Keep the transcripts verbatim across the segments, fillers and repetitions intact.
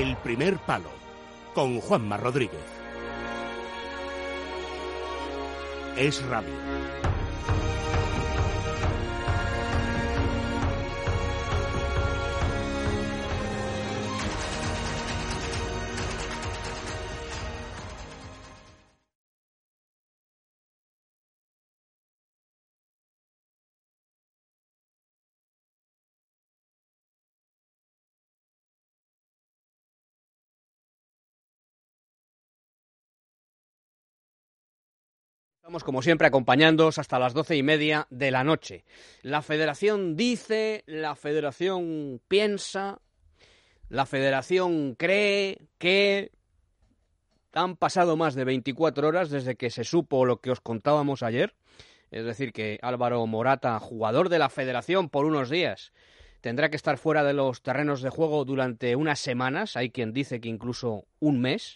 El primer palo, con Juanma Rodríguez. Es Radio. Estamos, como siempre, acompañándoos hasta las doce y media de la noche. La Federación dice, la Federación piensa, la Federación cree que han pasado más de veinticuatro horas desde que se supo lo que os contábamos ayer. Es decir, que Álvaro Morata, jugador de la Federación por unos días, tendrá que estar fuera de los terrenos de juego durante unas semanas. Hay quien dice que incluso un mes.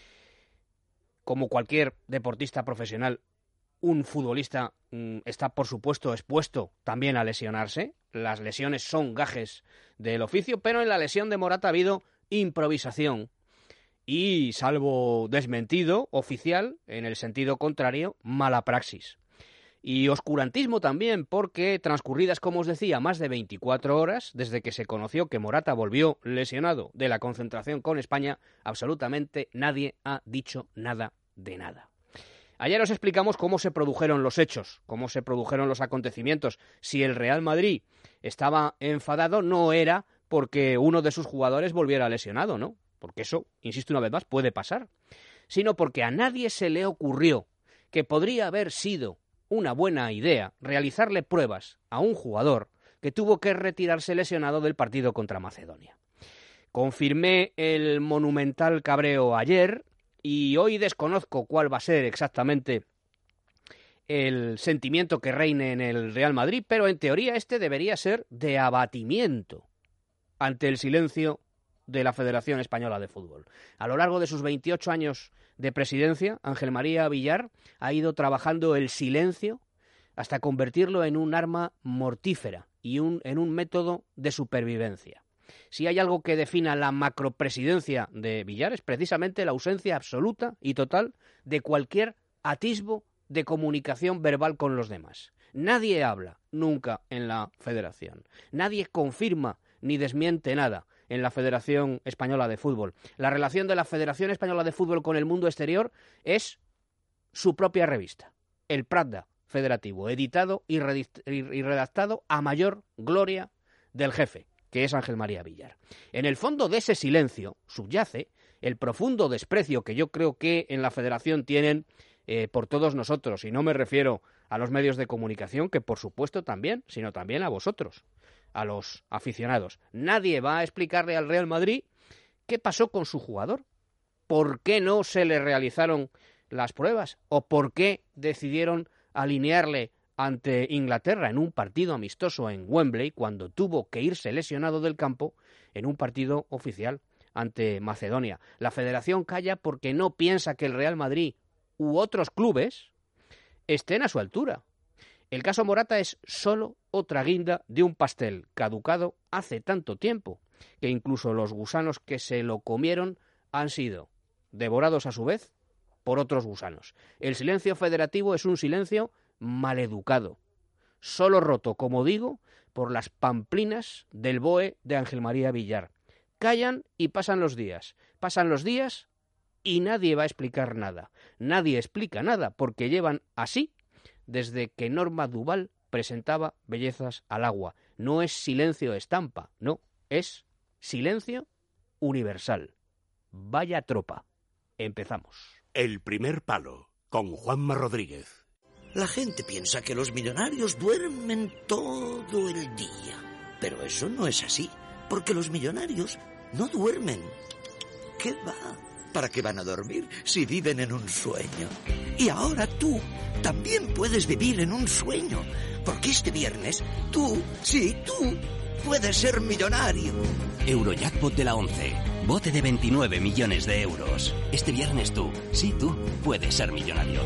Como cualquier deportista profesional, un futbolista mmm, está, por supuesto, expuesto también a lesionarse. Las lesiones son gajes del oficio, pero en la lesión de Morata ha habido improvisación y, salvo desmentido oficial, en el sentido contrario, mala praxis. Y oscurantismo también, porque transcurridas, como os decía, más de veinticuatro horas desde que se conoció que Morata volvió lesionado de la concentración con España, absolutamente nadie ha dicho nada de nada. Ayer os explicamos cómo se produjeron los hechos, cómo se produjeron los acontecimientos. Si el Real Madrid estaba enfadado, no era porque uno de sus jugadores volviera lesionado, ¿no? Porque eso, insisto una vez más, puede pasar. Sino porque a nadie se le ocurrió que podría haber sido una buena idea realizarle pruebas a un jugador que tuvo que retirarse lesionado del partido contra Macedonia. Confirmé el monumental cabreo ayer y hoy desconozco cuál va a ser exactamente el sentimiento que reine en el Real Madrid, pero en teoría este debería ser de abatimiento ante el silencio de la Federación Española de Fútbol. A lo largo de sus veintiocho años de presidencia, Ángel María Villar ha ido trabajando el silencio hasta convertirlo en un arma mortífera y un, en un método de supervivencia. Si hay algo que defina la macropresidencia de Villar es precisamente la ausencia absoluta y total de cualquier atisbo de comunicación verbal con los demás. Nadie habla nunca en la Federación. Nadie confirma ni desmiente nada en la Federación Española de Fútbol. La relación de la Federación Española de Fútbol con el mundo exterior es su propia revista, el Pravda Federativo, editado y redactado a mayor gloria del jefe, que es Ángel María Villar. En el fondo de ese silencio subyace el profundo desprecio que yo creo que en la Federación tienen eh, por todos nosotros, y no me refiero a los medios de comunicación, que por supuesto también, sino también a vosotros, a los aficionados. Nadie va a explicarle al Real Madrid qué pasó con su jugador, por qué no se le realizaron las pruebas o por qué decidieron alinearle ante Inglaterra en un partido amistoso en Wembley cuando tuvo que irse lesionado del campo en un partido oficial ante Macedonia. La Federación calla porque no piensa que el Real Madrid u otros clubes estén a su altura. El caso Morata es solo otra guinda de un pastel caducado hace tanto tiempo que incluso los gusanos que se lo comieron han sido devorados a su vez por otros gusanos. El silencio federativo es un silencio maleducado, solo roto, como digo, por las pamplinas del B O E de Ángel María Villar. Callan y pasan los días, pasan los días y nadie va a explicar nada. Nadie explica nada porque llevan así desde que Norma Duval presentaba Bellezas al agua. No es silencio estampa, no, es silencio universal. Vaya tropa. Empezamos. El primer palo, con Juanma Rodríguez. La gente piensa que los millonarios duermen todo el día. Pero eso no es así, porque los millonarios no duermen. ¿Qué va? ¿Para qué van a dormir si viven en un sueño? Y ahora tú también puedes vivir en un sueño, porque este viernes tú, sí, tú, puedes ser millonario. Eurojackpot de la once. Bote de veintinueve millones de euros. Este viernes tú, sí, tú, puedes ser millonario.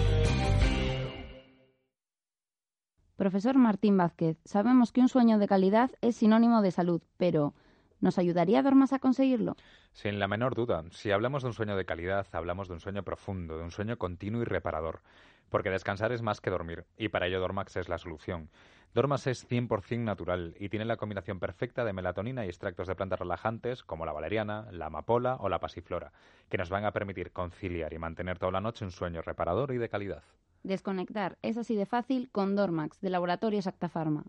Profesor Martín Vázquez, sabemos que un sueño de calidad es sinónimo de salud, pero ¿Nos ayudaría Dormax a conseguirlo? Sin la menor duda. Si hablamos de un sueño de calidad, hablamos de un sueño profundo, de un sueño continuo y reparador. Porque descansar es más que dormir, y para ello Dormax es la solución. Dormax es cien por ciento natural y tiene la combinación perfecta de melatonina y extractos de plantas relajantes como la valeriana, la amapola o la pasiflora, que nos van a permitir conciliar y mantener toda la noche un sueño reparador y de calidad. Desconectar es así de fácil con Dormax, de Laboratorios Acta Pharma.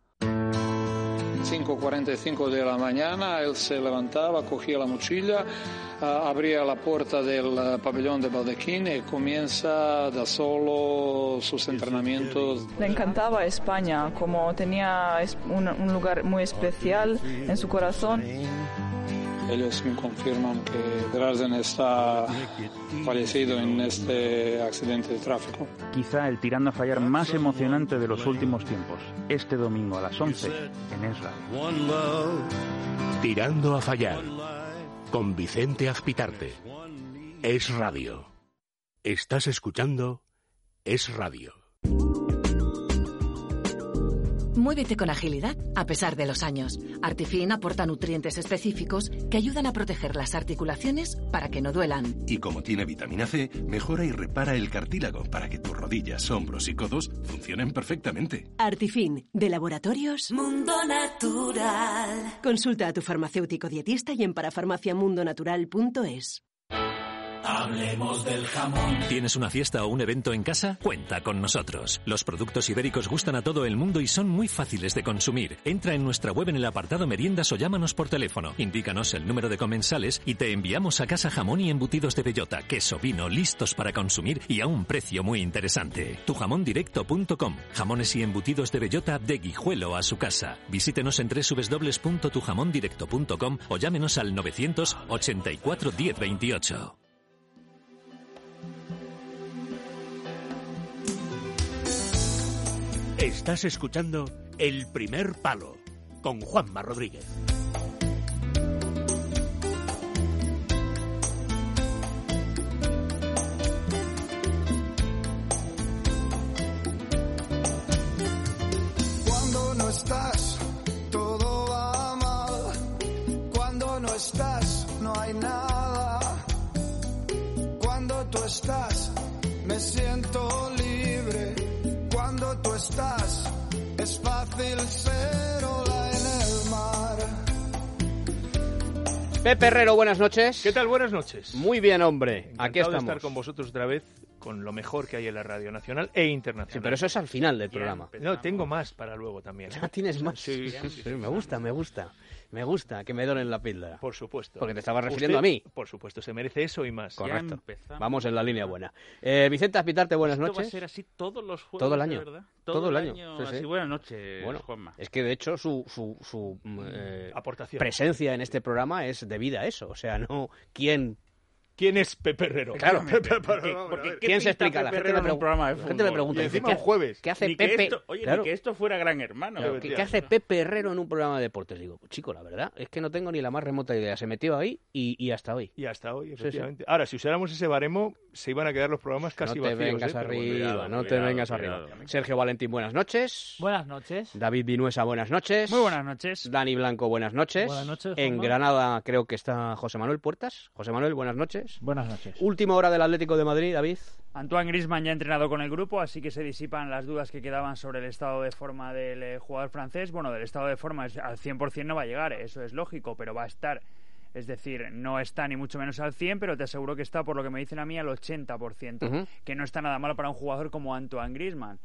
cinco cuarenta y cinco de la mañana, él se levantaba, cogía la mochila, uh, abría la puerta del uh, pabellón de Baldequín y comienza da solo sus entrenamientos. Le encantaba España, como tenía un, un lugar muy especial en su corazón. Ellos me confirman que Drazen está fallecido en este accidente de tráfico. Quizá el tirando a fallar más emocionante de los últimos tiempos. Este domingo a las once en Es Radio. Tirando a fallar. Con Vicente Azpitarte. Es Radio. Estás escuchando Es Radio. Muévete con agilidad a pesar de los años. Artifin aporta nutrientes específicos que ayudan a proteger las articulaciones para que no duelan. Y como tiene vitamina C, mejora y repara el cartílago para que tus rodillas, hombros y codos funcionen perfectamente. Artifin, de Laboratorios Mundo Natural. Consulta a tu farmacéutico dietista y en parafarmaciamundonatural punto es. Hablemos del jamón. ¿Tienes una fiesta o un evento en casa? Cuenta con nosotros. Los productos ibéricos gustan a todo el mundo y son muy fáciles de consumir. Entra en nuestra web en el apartado meriendas o llámanos por teléfono. Indícanos el número de comensales y te enviamos a casa jamón y embutidos de bellota, queso, vino, listos para consumir y a un precio muy interesante. tu jamón directo punto com. Jamones y embutidos de bellota de Guijuelo a su casa. Visítenos en doble u doble u doble u punto tu jamón directo punto com o llámenos al novecientos ochenta y cuatro diez veintiocho. Estás escuchando El Primer Palo con Juanma Rodríguez. Cuando no estás, todo va mal. Cuando no estás, no hay nada. Cuando tú estás, me siento libre. Cuando tú estás, es fácil ser ola en el mar. Pepe Herrero, buenas noches. ¿Qué tal? Buenas noches. Muy bien, hombre. Encantado Aquí estamos. de estar con vosotros otra vez, con lo mejor que hay en la radio nacional e internacional. Sí, pero eso es al final del programa. No, tengo más para luego también. ¿Ya tienes más? Sí, sí, sí, sí, me gusta, me gusta. Me gusta que me doren la píldora. Por supuesto. Porque te estabas refiriendo Usted, a mí. Por supuesto, se merece eso y más. Correcto. Vamos en la línea buena. Eh, Vicente Azpitarte, buenas ¿Esto noches. va a ser así todos los juegos, todo el año, de verdad? Todo, todo el año. año sí, sí. así, buenas noches, bueno, Juanma. Es que de hecho su, su, su eh, aportación, presencia en este programa es debida a eso. O sea, no quién... ¿Quién es Pepe Herrero? Claro, Pepe, porque, porque ¿quién se explica? La gente, le, programa de la gente le pregunta. Y encima un jueves. ¿Qué hace ni Pepe? Que esto, oye, claro. ni que esto fuera Gran Hermano. Claro, ¿qué, ¿Qué hace Pepe Herrero en un programa de deportes? Digo, chico, la verdad es que no tengo ni la más remota idea. Se metió ahí y, y hasta hoy. Y hasta hoy, efectivamente. Sí, sí. Ahora, si usáramos ese baremo, se iban a quedar los programas casi no te vacíos. Vengas ¿eh? arriba, bueno, cuidado, no te cuidado, vengas cuidado. arriba. Sergio Valentín, buenas noches. Buenas noches. David Vinuesa, buenas noches. Muy buenas noches. Dani Blanco, buenas noches. Buenas noches, En Juanma. Granada creo que está José Manuel Puertas. José Manuel, buenas noches. Buenas noches. Última hora del Atlético de Madrid, David. Antoine Griezmann ya ha entrenado con el grupo, así que se disipan las dudas que quedaban sobre el estado de forma del eh, jugador francés. Bueno, del estado de forma es, al cien por ciento no va a llegar, eso es lógico, pero va a estar. Es decir, no está ni mucho menos al cien, pero te aseguro que está, por lo que me dicen a mí, al ochenta por ciento, Uh-huh. que no está nada malo para un jugador como Antoine Griezmann.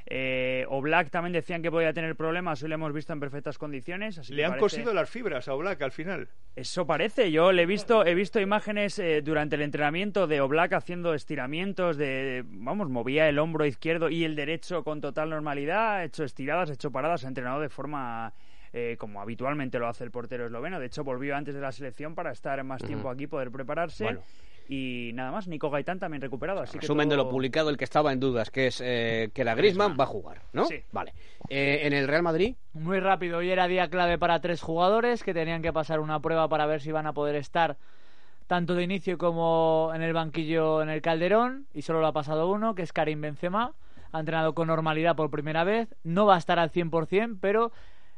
Eh, Oblak también decían que podía tener problemas, hoy lo hemos visto en perfectas condiciones. Así Le que han parece... cosido las fibras a Oblak al final. Eso parece, yo le he visto, he visto imágenes eh, durante el entrenamiento de Oblak haciendo estiramientos, de, de, vamos, movía el hombro izquierdo y el derecho con total normalidad, ha hecho estiradas, ha hecho paradas, ha entrenado de forma... Eh, como habitualmente lo hace el portero esloveno. De hecho, volvió antes de la selección para estar más tiempo Uh-huh. aquí, poder prepararse. Bueno. Y nada más, Nico Gaitán también recuperado. Así Resumen que todo... de lo publicado, el que estaba en dudas, que es eh, que la Griezmann va a jugar, ¿no? Sí. Vale. Eh, en el Real Madrid... Muy rápido, hoy era día clave para tres jugadores que tenían que pasar una prueba para ver si van a poder estar tanto de inicio como en el banquillo en el Calderón, y solo lo ha pasado uno, que es Karim Benzema. Ha entrenado con normalidad por primera vez, no va a estar al cien por ciento, pero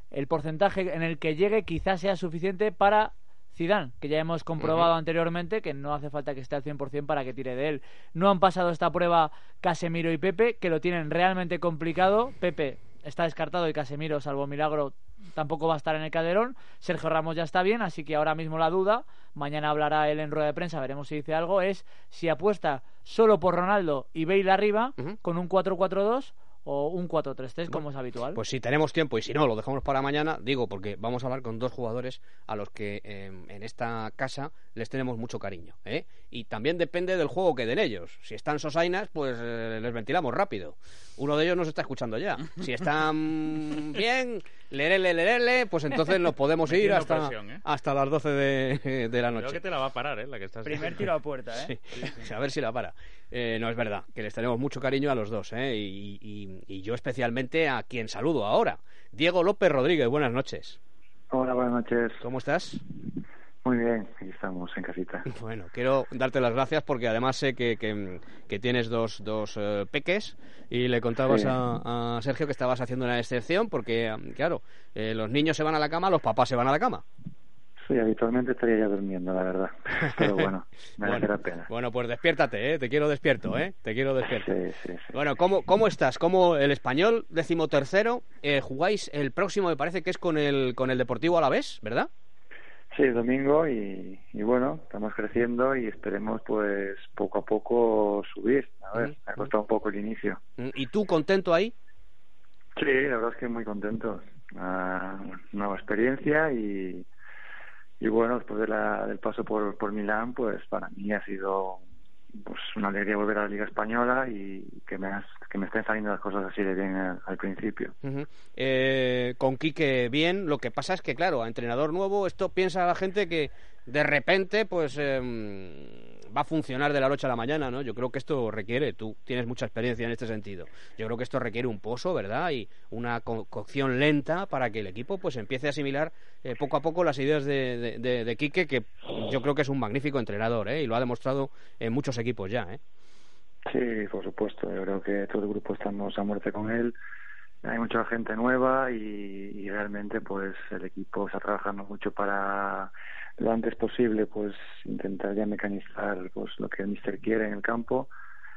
el porcentaje en el que llegue quizás sea suficiente para Zidane, que ya hemos comprobado uh-huh. anteriormente que no hace falta que esté al cien por ciento para que tire de él. No han pasado esta prueba Casemiro y Pepe, que lo tienen realmente complicado. Pepe está descartado y Casemiro, salvo milagro, tampoco va a estar en el Calderón. Sergio Ramos ya está bien, así que ahora mismo la duda, mañana hablará él en rueda de prensa, veremos si dice algo, es si apuesta solo por Ronaldo y Bale arriba, uh-huh. con un cuatro cuatro dos o un cuatro tres tres, como bueno, es habitual. Pues si tenemos tiempo, y si no, lo dejamos para mañana, digo, porque vamos a hablar con dos jugadores a los que eh, en esta casa les tenemos mucho cariño, ¿eh? Y también depende del juego que den ellos. Si están sosainas, pues eh, les ventilamos rápido. Uno de ellos nos está escuchando ya. Si están bien, lerele, lerele, pues entonces nos podemos ir hasta, presión, ¿eh? hasta las doce de, de la noche. Creo que te la va a parar, ¿eh? La que estás Primer tiro a puerta, ¿eh? Sí. Sí, sí. A ver si la para. Eh, no, es verdad, que les tenemos mucho cariño a los dos, ¿eh? Y, y, y yo especialmente a quien saludo ahora. Diego López Rodríguez, buenas noches. Hola, buenas noches. ¿Cómo estás? Muy bien, aquí estamos en casita. Bueno, quiero darte las gracias porque además sé que, que, que tienes dos, dos uh, peques y le contabas sí. a, a Sergio que estabas haciendo una excepción porque, claro, eh, los niños se van a la cama, los papás se van a la cama. Sí, habitualmente estaría ya durmiendo, la verdad. Pero bueno, me bueno, da pena. Bueno, pues despiértate, ¿eh? Te quiero despierto, ¿eh? Te quiero despierto. Sí, sí, sí. Bueno, ¿cómo, cómo estás? ¿Cómo el Español, decimotercero, eh, jugáis el próximo, me parece que es con el, con el Deportivo Alavés, ¿verdad? Sí, domingo y, y bueno, estamos creciendo y esperemos pues poco a poco subir. A ver, uh-huh. me ha costado un poco el inicio. ¿Y tú contento ahí? Sí, la verdad es que muy contento. Uh, nueva experiencia y, y bueno, después de la, del paso por, por Milán, pues para mí ha sido pues una alegría volver a la Liga Española y que me, has, que me estén saliendo las cosas así de bien al, al principio. Uh-huh. Eh, con Quique bien, lo que pasa es que claro, a entrenador nuevo, esto piensa la gente que de repente pues eh, va a funcionar de la noche a la mañana, ¿no? Yo creo que esto requiere, tú tienes mucha experiencia en este sentido, yo creo que esto requiere un pozo, ¿verdad? Y una co- cocción lenta para que el equipo pues empiece a asimilar eh, poco a poco las ideas de, de, de, de Quique, que yo creo que es un magnífico entrenador, ¿eh? Y lo ha demostrado en muchos equipos ya, ¿eh? Sí, por supuesto, yo creo que todo el grupo estamos a muerte con él. Hay mucha gente nueva y, y realmente pues el equipo está trabajando mucho para lo antes posible pues intentar ya mecanizar pues lo que el míster quiere en el campo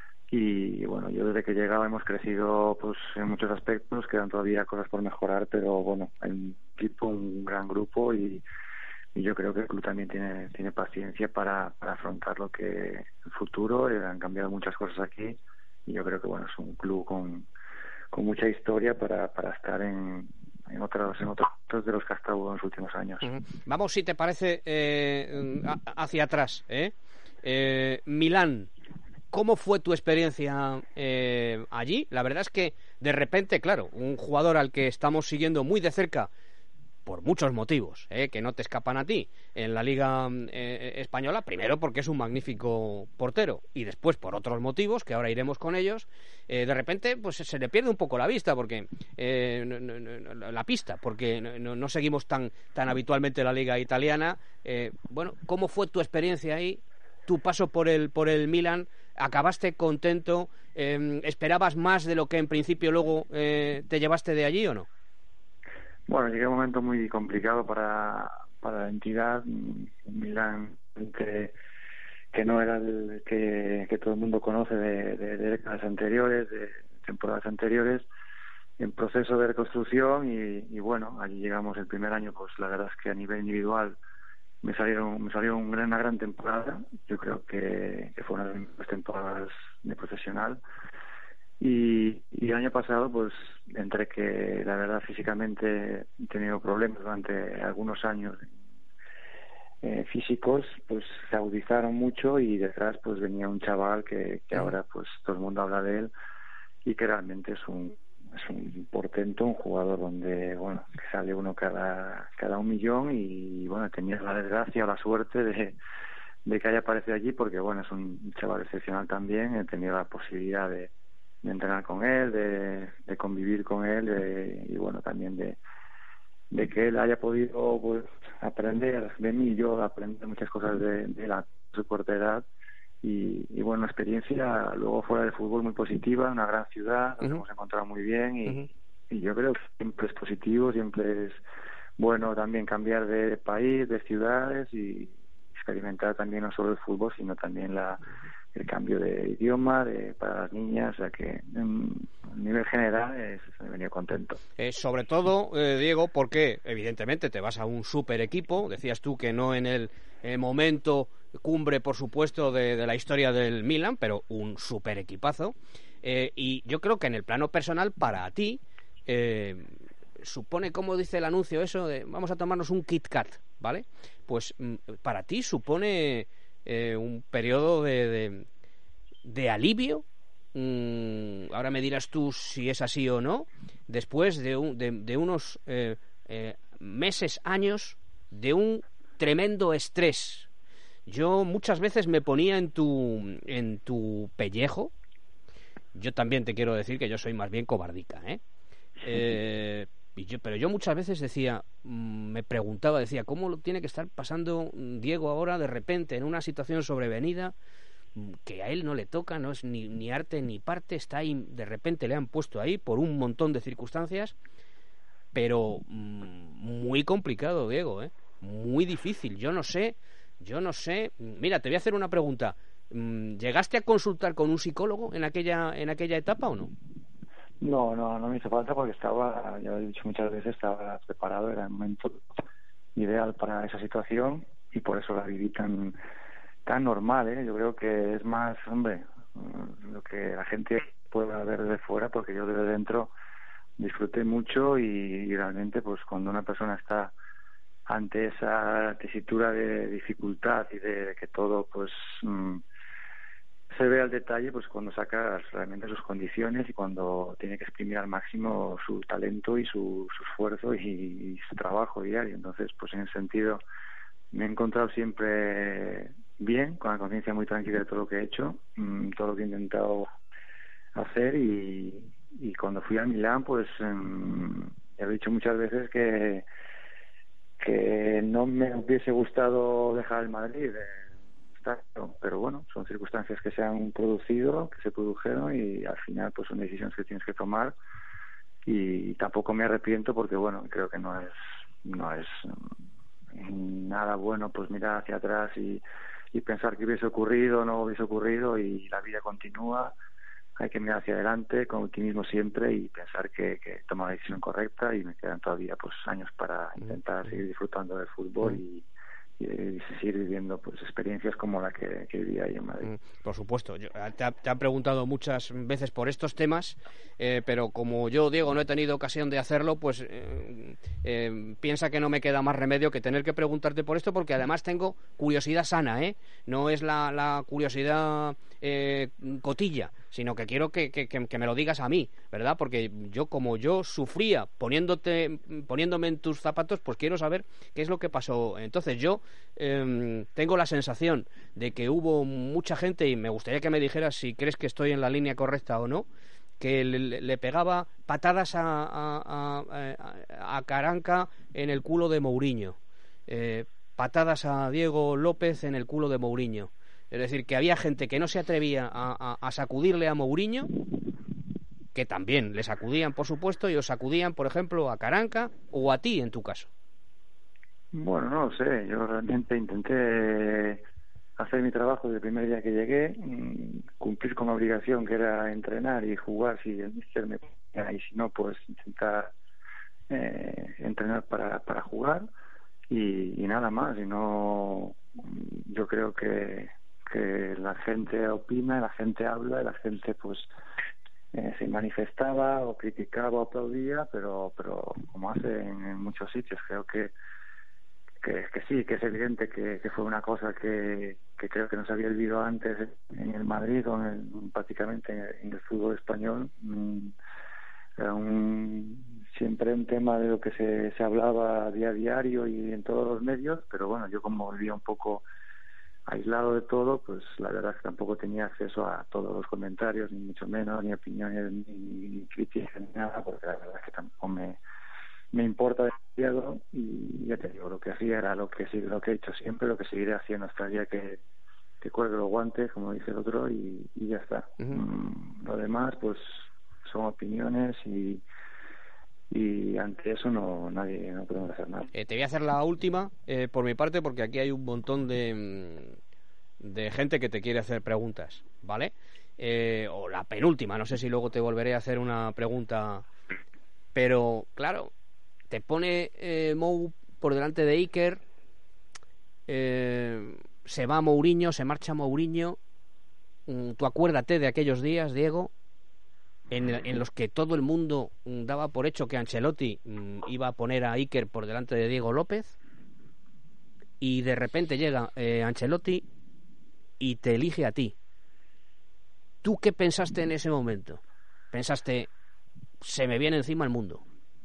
y bueno, yo desde que llegaba hemos crecido pues en muchos aspectos, quedan todavía cosas por mejorar, pero bueno, hay un equipo, un gran grupo y, y yo creo que el club también tiene tiene paciencia para, para afrontar lo que el futuro, eh, han cambiado muchas cosas aquí y yo creo que bueno, es un club con con mucha historia para, para estar en, en otros en otros de los que ha estado en los últimos años. Uh-huh. Vamos, si te parece, eh, hacia atrás, ¿eh? Eh, Milán, ¿cómo fue tu experiencia eh, allí? La verdad es que, de repente, claro, un jugador al que estamos siguiendo muy de cerca, por muchos motivos, ¿eh? que no te escapan a ti, en la Liga eh, Española, primero porque es un magnífico portero, y después por otros motivos, que ahora iremos con ellos, eh, de repente pues se le pierde un poco la vista, porque eh, no, no, no, la pista, porque no, no seguimos tan, tan habitualmente la Liga Italiana. Eh, bueno, ¿cómo fue tu experiencia ahí? Tu paso por el, por el Milan, ¿acabaste contento? Eh, ¿Esperabas más de lo que en principio luego eh, te llevaste de allí o no? Bueno, llegué a un momento muy complicado para, para la entidad. Milán, que, que no era el que, que todo el mundo conoce de, de, de décadas anteriores, de temporadas anteriores, en proceso de reconstrucción y, y bueno, allí llegamos el primer año, pues la verdad es que a nivel individual me salieron me salió un gran, una gran temporada. Yo creo que, que fue una de las temporadas de profesional. Y, y el año pasado, pues, entre que la verdad físicamente he tenido problemas durante algunos años eh, físicos, pues se agudizaron mucho y detrás pues venía un chaval que, que ahora pues todo el mundo habla de él y que realmente es un es un portento, un jugador donde, bueno, que sale uno cada cada un millón y, bueno, tenía la desgracia o la suerte de, de que haya aparecido allí porque, bueno, es un chaval excepcional también, he tenido la posibilidad de de entrenar con él, de, de convivir con él de, y bueno, también de, de que él haya podido pues aprender de mí, yo aprender muchas cosas de, de la su corta edad y, y bueno, una experiencia luego fuera del fútbol muy positiva, una gran ciudad, nos uh-huh. hemos encontrado muy bien y, uh-huh. y yo creo que siempre es positivo, siempre es bueno también cambiar de país, de ciudades y experimentar también no solo el fútbol, sino también la el cambio de idioma de, para las niñas, o sea que en, a nivel general es, he venido contento. Eh, sobre todo, eh, Diego, porque evidentemente te vas a un super equipo, decías tú que no en el eh, momento cumbre, por supuesto, de, de la historia del Milan, pero un super equipazo, eh, y yo creo que en el plano personal, para ti, eh, supone, como dice el anuncio eso, de vamos a tomarnos un Kit Kat, ¿vale? Pues para ti supone eh, un periodo de, de, de alivio. Mm, ahora me dirás tú si es así o no, después de, un, de, de unos eh, eh, meses, años de un tremendo estrés. Yo muchas veces me ponía en tu, en tu pellejo. Yo también te quiero decir que yo soy más bien cobardica, ¿eh? eh Y yo, pero yo muchas veces decía, me preguntaba, decía, ¿cómo lo tiene que estar pasando Diego ahora de repente en una situación sobrevenida que a él no le toca, no es ni, ni arte ni parte, está ahí, de repente le han puesto ahí por un montón de circunstancias, pero mmm, muy complicado, Diego, ¿eh? Muy difícil. Yo no sé, yo no sé. Mira, te voy a hacer una pregunta. ¿Llegaste a consultar con un psicólogo en aquella, en aquella etapa o no? No, no, no me hizo falta porque estaba, ya lo he dicho muchas veces, estaba preparado, era el momento ideal para esa situación y por eso la viví tan tan normal, ¿eh? Yo creo que es más, hombre, lo que la gente pueda ver de fuera, porque yo desde dentro disfruté mucho y, y realmente pues cuando una persona está ante esa tesitura de dificultad y de que todo pues mmm, se ve al detalle, pues cuando saca realmente sus condiciones y cuando tiene que exprimir al máximo su talento y su, su esfuerzo y, y su trabajo diario. Entonces, pues en ese sentido me he encontrado siempre bien, con la conciencia muy tranquila de todo lo que he hecho, mmm, todo lo que he intentado hacer y, y cuando fui a Milán, pues mmm, he dicho muchas veces que que no me hubiese gustado dejar el Madrid, eh, pero bueno, son circunstancias que se han producido, que se produjeron y al final pues son decisiones que tienes que tomar y tampoco me arrepiento porque bueno, creo que no es no es nada bueno pues mirar hacia atrás y, y pensar que hubiese ocurrido o no hubiese ocurrido y la vida continúa. Hay que mirar hacia adelante con optimismo siempre y pensar que, que he tomado la decisión correcta y me quedan todavía pues años para intentar seguir disfrutando del fútbol y y seguir viviendo pues experiencias como la que, que viví ahí en Madrid. Por supuesto, yo, te, ha, te han preguntado muchas veces por estos temas, eh, pero como yo, Diego, no he tenido ocasión de hacerlo, pues eh, eh, piensa que no me queda más remedio que tener que preguntarte por esto, porque además tengo curiosidad sana, ¿eh? No es la, la curiosidad eh, cotilla, sino que quiero que, que, que me lo digas a mí, ¿verdad? Porque yo, como yo sufría poniéndote, poniéndome en tus zapatos, pues quiero saber qué es lo que pasó. Entonces yo eh, tengo la sensación de que hubo mucha gente, y me gustaría que me dijeras si crees que estoy en la línea correcta o no, que le, le pegaba patadas a, a, a, a Caranca en el culo de Mourinho, eh, patadas a Diego López en el culo de Mourinho. Es decir, que había gente que no se atrevía a, a, a sacudirle a Mourinho, que también le sacudían, por supuesto, y os sacudían, por ejemplo, a Caranca o a ti, en tu caso. Bueno, no lo sé. Yo realmente intenté hacer mi trabajo desde el primer día que llegué, cumplir con la obligación que era entrenar y jugar si el míster me ponía, y si no, pues intentar eh, entrenar para, para jugar y, y nada más. Y no, yo creo que que la gente opina, la gente habla, y la gente pues eh, se manifestaba o criticaba o aplaudía, pero pero como hace en, en muchos sitios. Creo que, que que sí, que es evidente que, que fue una cosa que, que creo que no se había vivido antes en el Madrid o en el, prácticamente en el fútbol español. Era un, siempre un tema de lo que se, se hablaba día a diario y en todos los medios, pero bueno, yo como vivía un poco aislado de todo, pues la verdad es que tampoco tenía acceso a todos los comentarios, ni mucho menos, ni opiniones, ni, ni críticas, ni nada, porque la verdad es que tampoco me, me importa demasiado y ya te digo, lo que hacía era lo que lo que he hecho siempre, lo que seguiré haciendo hasta el día que, que cuelgue los guantes, como dice el otro, y, y ya está. Uh-huh. Mm, lo demás, pues son opiniones y y ante eso no nadie no podemos hacer nada. Eh, te voy a hacer la última eh, por mi parte, porque aquí hay un montón de, de gente que te quiere hacer preguntas, ¿vale? Eh, o la penúltima, no sé si luego te volveré a hacer una pregunta, pero claro, te pone eh, Mou por delante de Iker, eh, se va Mourinho, se marcha Mourinho. Mm, tú acuérdate de aquellos días, Diego, en, en los que todo el mundo mm, daba por hecho que Ancelotti mm, iba a poner a Iker por delante de Diego López, y de repente llega eh, Ancelotti y te elige a ti. ¿Tú qué pensaste en ese momento? ¿Pensaste, se me viene encima el mundo?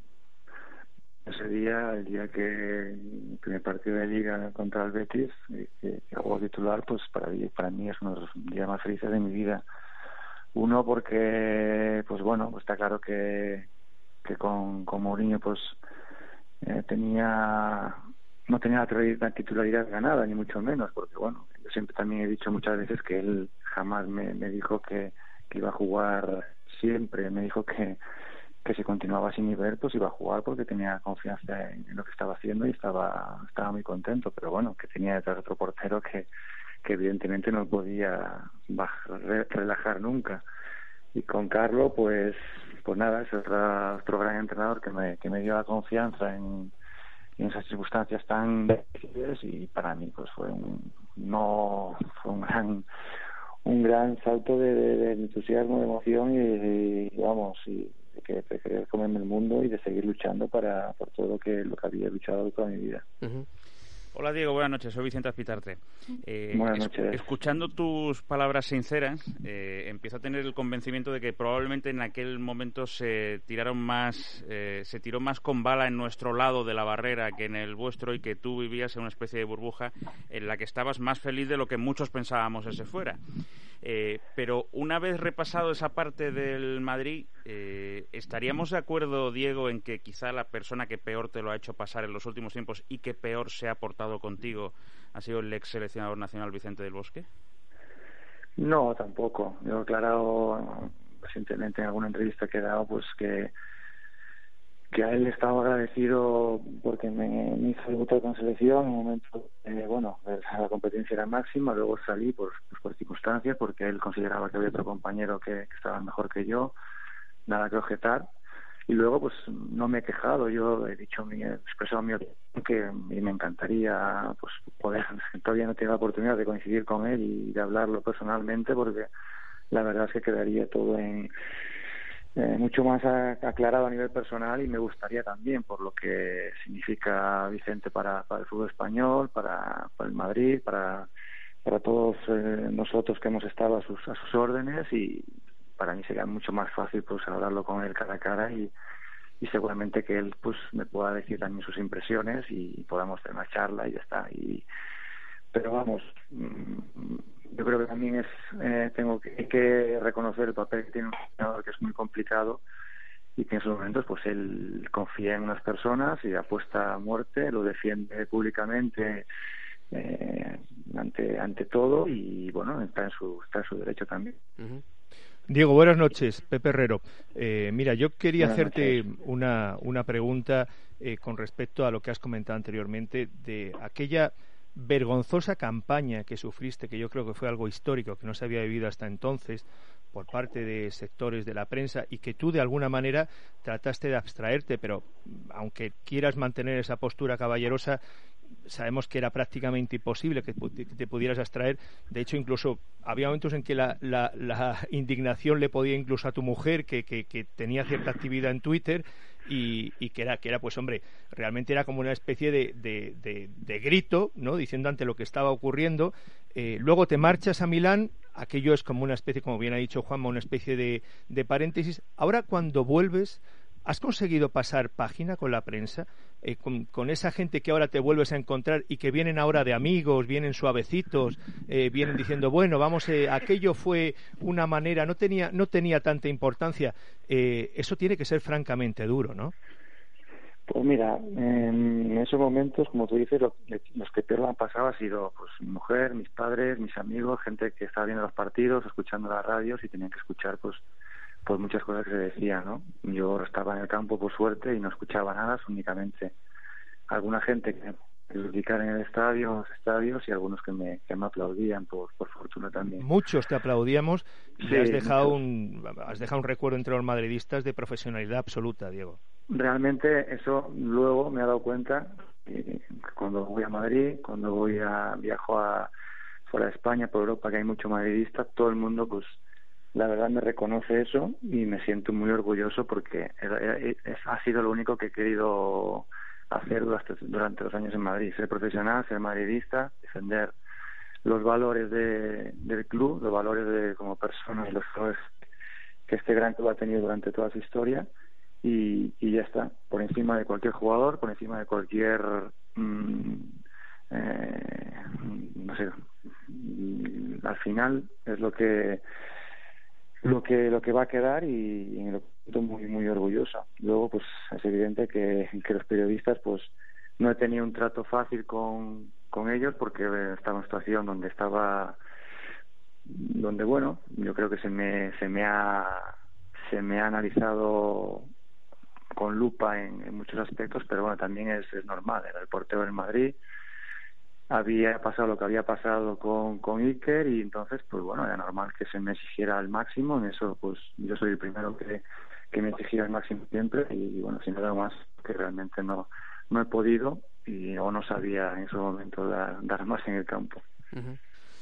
Ese día, el día que el primer partido de Liga contra el Betis, que, que hago titular, pues para mí, para mí es uno de los días más felices de mi vida. Uno, porque, pues bueno, pues está claro que, que con, con Mourinho, pues eh, tenía, no tenía la titularidad ganada, ni mucho menos, porque bueno, yo siempre también he dicho muchas veces que él jamás me, me dijo que, que iba a jugar siempre, me dijo que que si continuaba sin nivel pues iba a jugar porque tenía confianza en, en lo que estaba haciendo y estaba estaba muy contento, pero bueno, que tenía detrás otro portero que, que evidentemente no podía bajar, re, relajar nunca. Y con Carlo pues pues nada, es otro, otro gran entrenador que me, que me dio la confianza en, en esas circunstancias tan difíciles, y para mí pues fue un no fue un gran un gran salto de, de, de entusiasmo, de emoción y, y vamos y de que de querer comerme el mundo y de seguir luchando para por todo lo que lo que había luchado toda mi vida. Uh-huh. Hola Diego, buenas noches, soy Vicente Azpitarte. Eh, buenas noches. Es, escuchando tus palabras sinceras, eh, empiezo a tener el convencimiento de que probablemente en aquel momento se tiraron más, eh, se tiró más con bala en nuestro lado de la barrera que en el vuestro, y que tú vivías en una especie de burbuja en la que estabas más feliz de lo que muchos pensábamos ese fuera. Eh, pero una vez repasado esa parte del Madrid, eh, ¿estaríamos de acuerdo, Diego, en que quizá la persona que peor te lo ha hecho pasar en los últimos tiempos y que peor se ha portado contigo ha sido el ex seleccionador nacional Vicente del Bosque? No, tampoco. Yo he aclarado recientemente en alguna entrevista que he dado pues que que a él estaba agradecido porque me, me hizo debutar con selección en un momento, eh, bueno, la competencia era máxima, luego salí por, pues, por circunstancias, porque él consideraba que había otro compañero que, que estaba mejor que yo, nada que objetar, y luego pues no me he quejado, yo he dicho, mi, he expresado mi opinión, que y me encantaría pues poder, todavía no tengo la oportunidad de coincidir con él y de hablarlo personalmente, porque la verdad es que quedaría todo en Eh, mucho más a, aclarado a nivel personal, y me gustaría también por lo que significa Vicente para, para el fútbol español, para, para el Madrid, para, para todos eh, nosotros que hemos estado a sus, a sus órdenes, y para mí sería mucho más fácil pues hablarlo con él cara a cara, y, y seguramente que él pues me pueda decir también sus impresiones y podamos tener una charla y ya está. Y pero vamos, yo creo que también es eh, tengo que, hay que reconocer el papel que tiene un entrenador, que es muy complicado, y que en esos momentos pues él confía en unas personas y apuesta a muerte, lo defiende públicamente eh, ante ante todo, y bueno, está en su está en su derecho también. Uh-huh. Diego, buenas noches. Pepe Herrero. Eh, mira, yo quería Buenas hacerte noches. una una pregunta eh, con respecto a lo que has comentado anteriormente de aquella vergonzosa campaña que sufriste, que yo creo que fue algo histórico, que no se había vivido hasta entonces por parte de sectores de la prensa, y que tú de alguna manera trataste de abstraerte, pero aunque quieras mantener esa postura caballerosa, sabemos que era prácticamente imposible que te pudieras abstraer. De hecho, incluso había momentos en que la, la, la indignación le podía incluso a tu mujer, que, que, que tenía cierta actividad en Twitter, y, y que era, que era pues hombre, realmente era como una especie de, de, de, de grito, ¿no?, diciendo ante lo que estaba ocurriendo. Eh, luego te marchas a Milán, aquello es como una especie, como bien ha dicho Juanma, una especie de, de paréntesis. Ahora, cuando vuelves, ¿has conseguido pasar página con la prensa? Eh, con, con esa gente que ahora te vuelves a encontrar y que vienen ahora de amigos, vienen suavecitos, eh, vienen diciendo, bueno, vamos, eh, aquello fue una manera, no tenía no tenía tanta importancia. Eh, eso tiene que ser francamente duro, ¿no? Pues mira, en esos momentos, como tú dices, lo, los que peor lo han pasado ha sido pues mi mujer, mis padres, mis amigos, gente que estaba viendo los partidos, escuchando las radios y tenían que escuchar pues pues muchas cosas que se decían, ¿no? Yo estaba en el campo por suerte y no escuchaba nada, únicamente alguna gente que me criticara en el estadio, en los estadios, y algunos que me, que me aplaudían, por, por fortuna también. Muchos te aplaudíamos y Sí, has dejado muchos. un has dejado un recuerdo entre los madridistas de profesionalidad absoluta, Diego. Realmente eso luego me he dado cuenta que cuando voy a Madrid, cuando voy a viajo a fuera de España, por Europa, que hay mucho madridista, todo el mundo pues la verdad me reconoce eso y me siento muy orgulloso porque era- era- es- ha sido lo único que he querido hacer durante, durante los años en Madrid, ser profesional, ser madridista, defender los valores de, del club, los valores de como persona y los valores que este gran club ha tenido durante toda su historia, y, y ya está, por encima de cualquier jugador, por encima de cualquier mm, eh, no sé, mm, al final es lo que lo que lo que va a quedar, y, y me lo siento muy muy orgullosa. Luego pues es evidente que, que los periodistas pues no he tenido un trato fácil con, con ellos, porque estaba en una situación donde estaba donde bueno, yo creo que se me se me ha se me ha analizado con lupa en, en muchos aspectos, pero bueno, también es, es normal. Era el portero del Madrid, había pasado lo que había pasado con, con Iker, y entonces pues bueno, era normal que se me exigiera al máximo. En eso pues yo soy el primero que, que me exigía al máximo siempre, y, y bueno, sin nada más, que realmente no no he podido y o no sabía en ese momento dar, dar más en el campo. Uh-huh.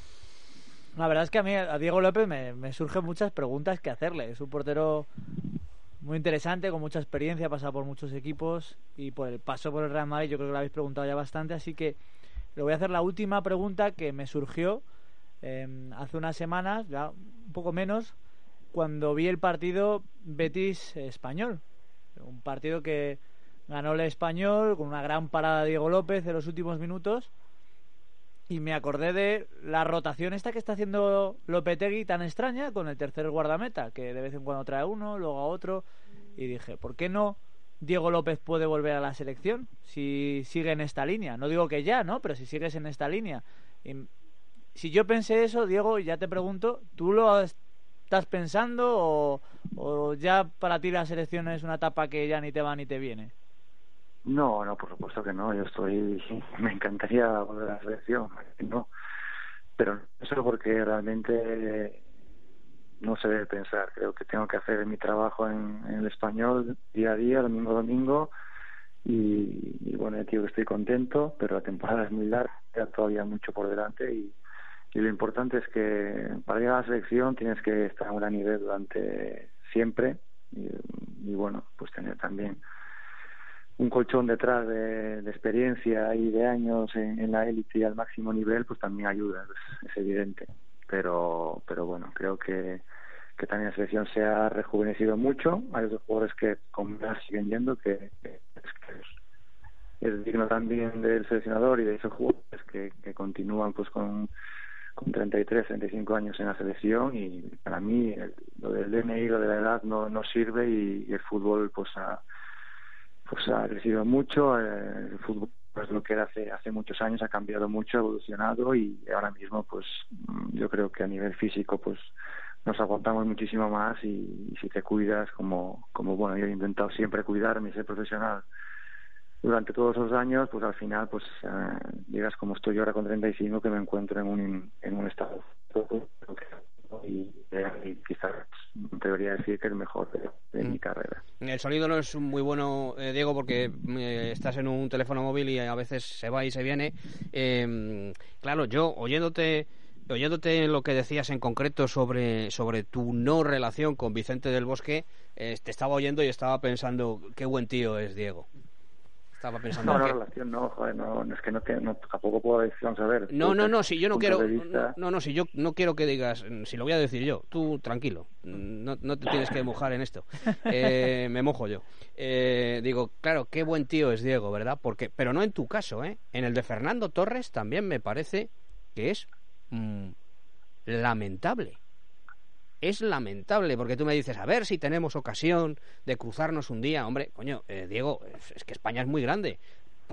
La verdad es que a mí, a Diego López, me, me surgen muchas preguntas que hacerle. Es un portero muy interesante, con mucha experiencia, ha pasado por muchos equipos, y por el paso por el Real Madrid yo creo que lo habéis preguntado ya bastante, así que le voy a hacer la última pregunta que me surgió eh, hace unas semanas, ya un poco menos, cuando vi el partido Betis-Español. Un partido que ganó el Español con una gran parada de Diego López en los últimos minutos, y me acordé de la rotación esta que está haciendo Lopetegui tan extraña con el tercer guardameta, que de vez en cuando trae a uno, luego a otro, y dije, ¿por qué no Diego López puede volver a la selección si sigue en esta línea? No digo que ya, ¿no? Pero si sigues en esta línea. Y si yo pensé eso, Diego, ya te pregunto, ¿tú lo estás pensando o, o ya para ti la selección es una etapa que ya ni te va ni te viene? No, no, por supuesto que no. Yo estoy, me encantaría volver a la selección, no, pero no solo porque realmente no se debe pensar. Creo que tengo que hacer mi trabajo en, en el Español día a día, domingo a domingo, y, y bueno, ya digo que estoy contento, pero la temporada es muy larga, queda todavía mucho por delante, y, y lo importante es que para llegar a la selección tienes que estar a un gran nivel durante siempre, y, y bueno, pues tener también un colchón detrás de, de experiencia y de años en, en la élite y al máximo nivel, pues también ayuda, es, es evidente. Pero pero bueno, creo que, que también la selección se ha rejuvenecido mucho. Hay otros jugadores que con más siguen yendo, que, que, es, que es, es digno también del seleccionador y de esos jugadores que, que continúan pues con, con treinta y tres, treinta y cinco años en la selección, y para mí el, lo del D N I, lo de la edad no, no sirve, y, y el fútbol pues ha pues ha crecido mucho. Eh, el fútbol pues lo que era hace hace muchos años ha cambiado mucho, ha evolucionado, y ahora mismo pues yo creo que a nivel físico pues nos aguantamos muchísimo más, y, y si te cuidas, como como bueno, yo he intentado siempre cuidarme y ser profesional durante todos esos años, pues al final pues eh, llegas como estoy yo ahora con treinta y cinco, que me encuentro en un en un estado y, y quizás debería decir que el mejor de, de mm. mi carrera. El sonido no es muy bueno, eh, Diego, porque eh, estás en un teléfono móvil y a veces se va y se viene. Eh, claro, yo oyéndote oyéndote lo que decías en concreto sobre, sobre tu no relación con Vicente del Bosque, eh, te estaba oyendo y estaba pensando, qué buen tío es Diego. Estaba pensando no, no, que... relación no, joder, no, es que no, te, no tampoco puedo decir, vamos a ver. No, no, no, si yo no quiero, vista... no, no, si yo no quiero que digas, si lo voy a decir yo, tú tranquilo, no, no te tienes que mojar en esto, eh, me mojo yo. Eh, digo, claro, qué buen tío es Diego, ¿verdad? Porque, pero no en tu caso, ¿eh? En el de Fernando Torres también me parece que es mmm, lamentable. Es lamentable, porque tú me dices, a ver si tenemos ocasión de cruzarnos un día. Hombre, coño, eh, Diego, es, es que España es muy grande. Podéis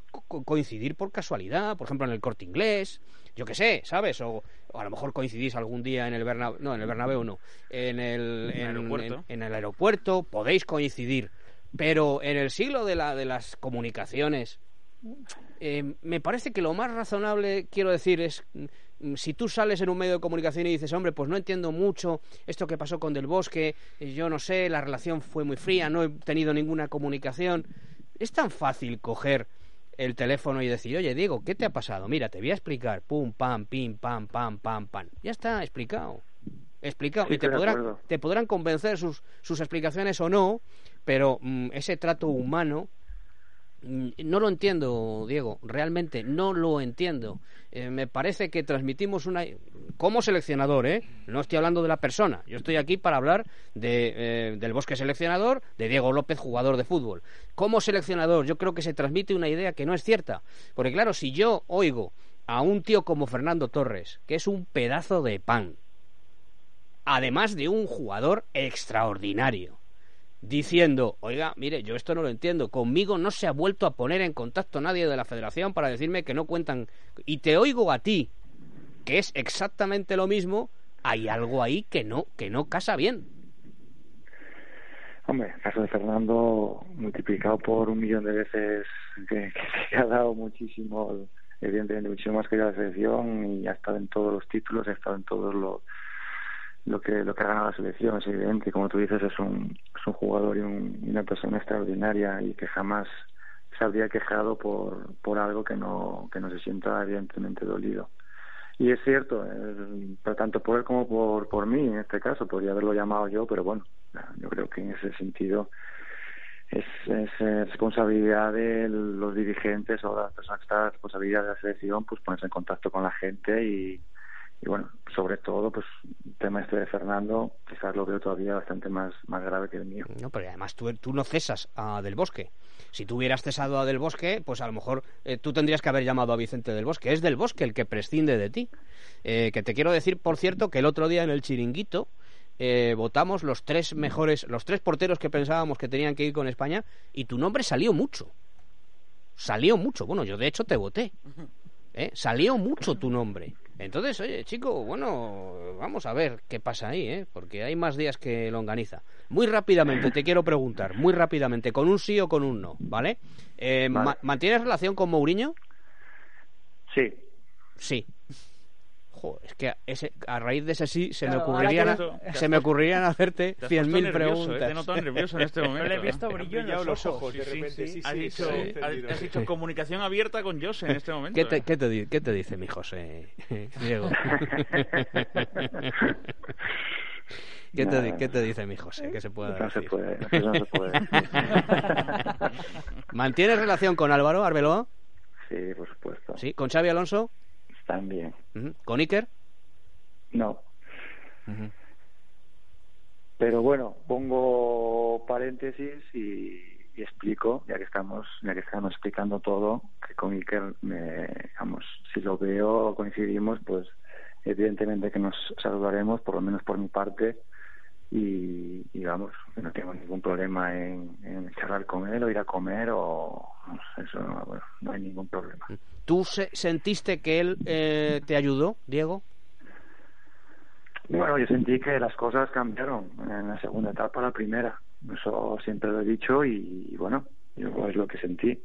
co- coincidir por casualidad, por ejemplo en el Corte Inglés, yo qué sé, ¿sabes? O, o a lo mejor coincidís algún día en el Bernabéu, no, en el Bernabéu no, en el, en, aeropuerto. en- en el aeropuerto, podéis coincidir, pero en el siglo de, la, de las comunicaciones, eh, me parece que lo más razonable, quiero decir, es mm, si tú sales en un medio de comunicación y dices, hombre, pues no entiendo mucho esto que pasó con Del Bosque, eh, yo no sé, la relación fue muy fría, no he tenido ninguna comunicación. Es tan fácil coger el teléfono y decir, oye, Diego, ¿qué te ha pasado? Mira, te voy a explicar, pum, pam, pim, pam, pam, pam, pam. Ya está, explicado. Explicado. Sí, y te estoy de podrán, acuerdo. te podrán convencer sus, sus explicaciones o no, pero mm, ese trato humano mm, no lo entiendo, Diego, realmente no lo entiendo. Eh, me parece que transmitimos una... Como seleccionador, ¿eh? No estoy hablando de la persona. Yo estoy aquí para hablar de, eh, del Bosque seleccionador, de Diego López, jugador de fútbol. Como seleccionador, yo creo que se transmite una idea que no es cierta. Porque claro, si yo oigo a un tío como Fernando Torres, que es un pedazo de pan, además de un jugador extraordinario, diciendo, oiga, mire, yo esto no lo entiendo, conmigo no se ha vuelto a poner en contacto nadie de la federación para decirme que no cuentan, y te oigo a ti, que es exactamente lo mismo, hay algo ahí que no, que no casa bien. Hombre, el caso de Fernando multiplicado por un millón de veces que, que se ha dado muchísimo, evidentemente muchísimo más que la selección, y ha estado en todos los títulos, ha estado en todos los lo que lo que ha ganado la selección, es evidente, y como tú dices, es un, es un jugador y, un, y una persona extraordinaria, y que jamás se habría quejado por, por algo que no, que no se sienta evidentemente dolido. Y es cierto, eh, pero tanto por él como por, por mí, en este caso, podría haberlo llamado yo, pero bueno, yo creo que en ese sentido es, es eh, responsabilidad de los dirigentes o las personas que están a responsabilidad de la selección, pues ponerse en contacto con la gente y Y bueno, sobre todo, pues el tema este de Fernando, quizás lo veo todavía bastante más, más grave que el mío. No, pero además tú, tú no cesas a Del Bosque. Si tú hubieras cesado a Del Bosque, pues a lo mejor eh, tú tendrías que haber llamado a Vicente Del Bosque. Es Del Bosque el que prescinde de ti. Eh, que te quiero decir, por cierto, que el otro día en el Chiringuito eh, votamos los tres mejores, los tres porteros que pensábamos que tenían que ir con España, y tu nombre salió mucho. Salió mucho. Bueno, yo de hecho te voté. ¿Eh? Salió mucho tu nombre. Entonces, oye, chico, bueno, vamos a ver qué pasa ahí, ¿eh? Porque hay más días que longaniza. Muy rápidamente te quiero preguntar, muy rápidamente, con un sí o con un no, ¿vale? Eh, Vale. ma- ¿Mantienes relación con Mourinho? Sí. Sí. Joder, es que a, ese, a raíz de ese sí se Claro, me ocurrirían, ahora a- se me ocurrirían hacerte Te has cien mil puesto nervioso, preguntas. ¿eh? Te noto nervioso en este momento. Le he visto ¿eh? brillo en brillado los los ojos. ojos, de Sí, repente, sí. sí, Has sí, dicho, se ha has- encendido. has dicho comunicación abierta con Jose en este momento. ¿Qué te, ¿eh? qué te di- qué te dice mi José, Diego? ¿Qué te, di- ¿Qué te dice mi José? ¿Qué se puede No se decir? puede, eso no se puede decir. ¿Mantienes relación con Álvaro Arbeloa? Sí, por supuesto. ¿Sí? ¿Con Xavi Alonso? También. Ujú. ¿Con Iker? No. Ujú. Pero bueno, pongo paréntesis y, y explico, ya que estamos ya que estamos explicando todo, que con Iker, me, vamos, si lo veo, coincidimos, pues evidentemente que nos saludaremos, por lo menos por mi parte, y, y vamos, que no tengo ningún problema en, en charlar con él o ir a comer, o eso no, bueno, no hay ningún problema. ¿Tú se- sentiste que él eh, te ayudó, Diego? Bueno, yo sentí que las cosas cambiaron en la segunda etapa a la primera. Eso siempre lo he dicho y, y bueno, yo es lo que sentí.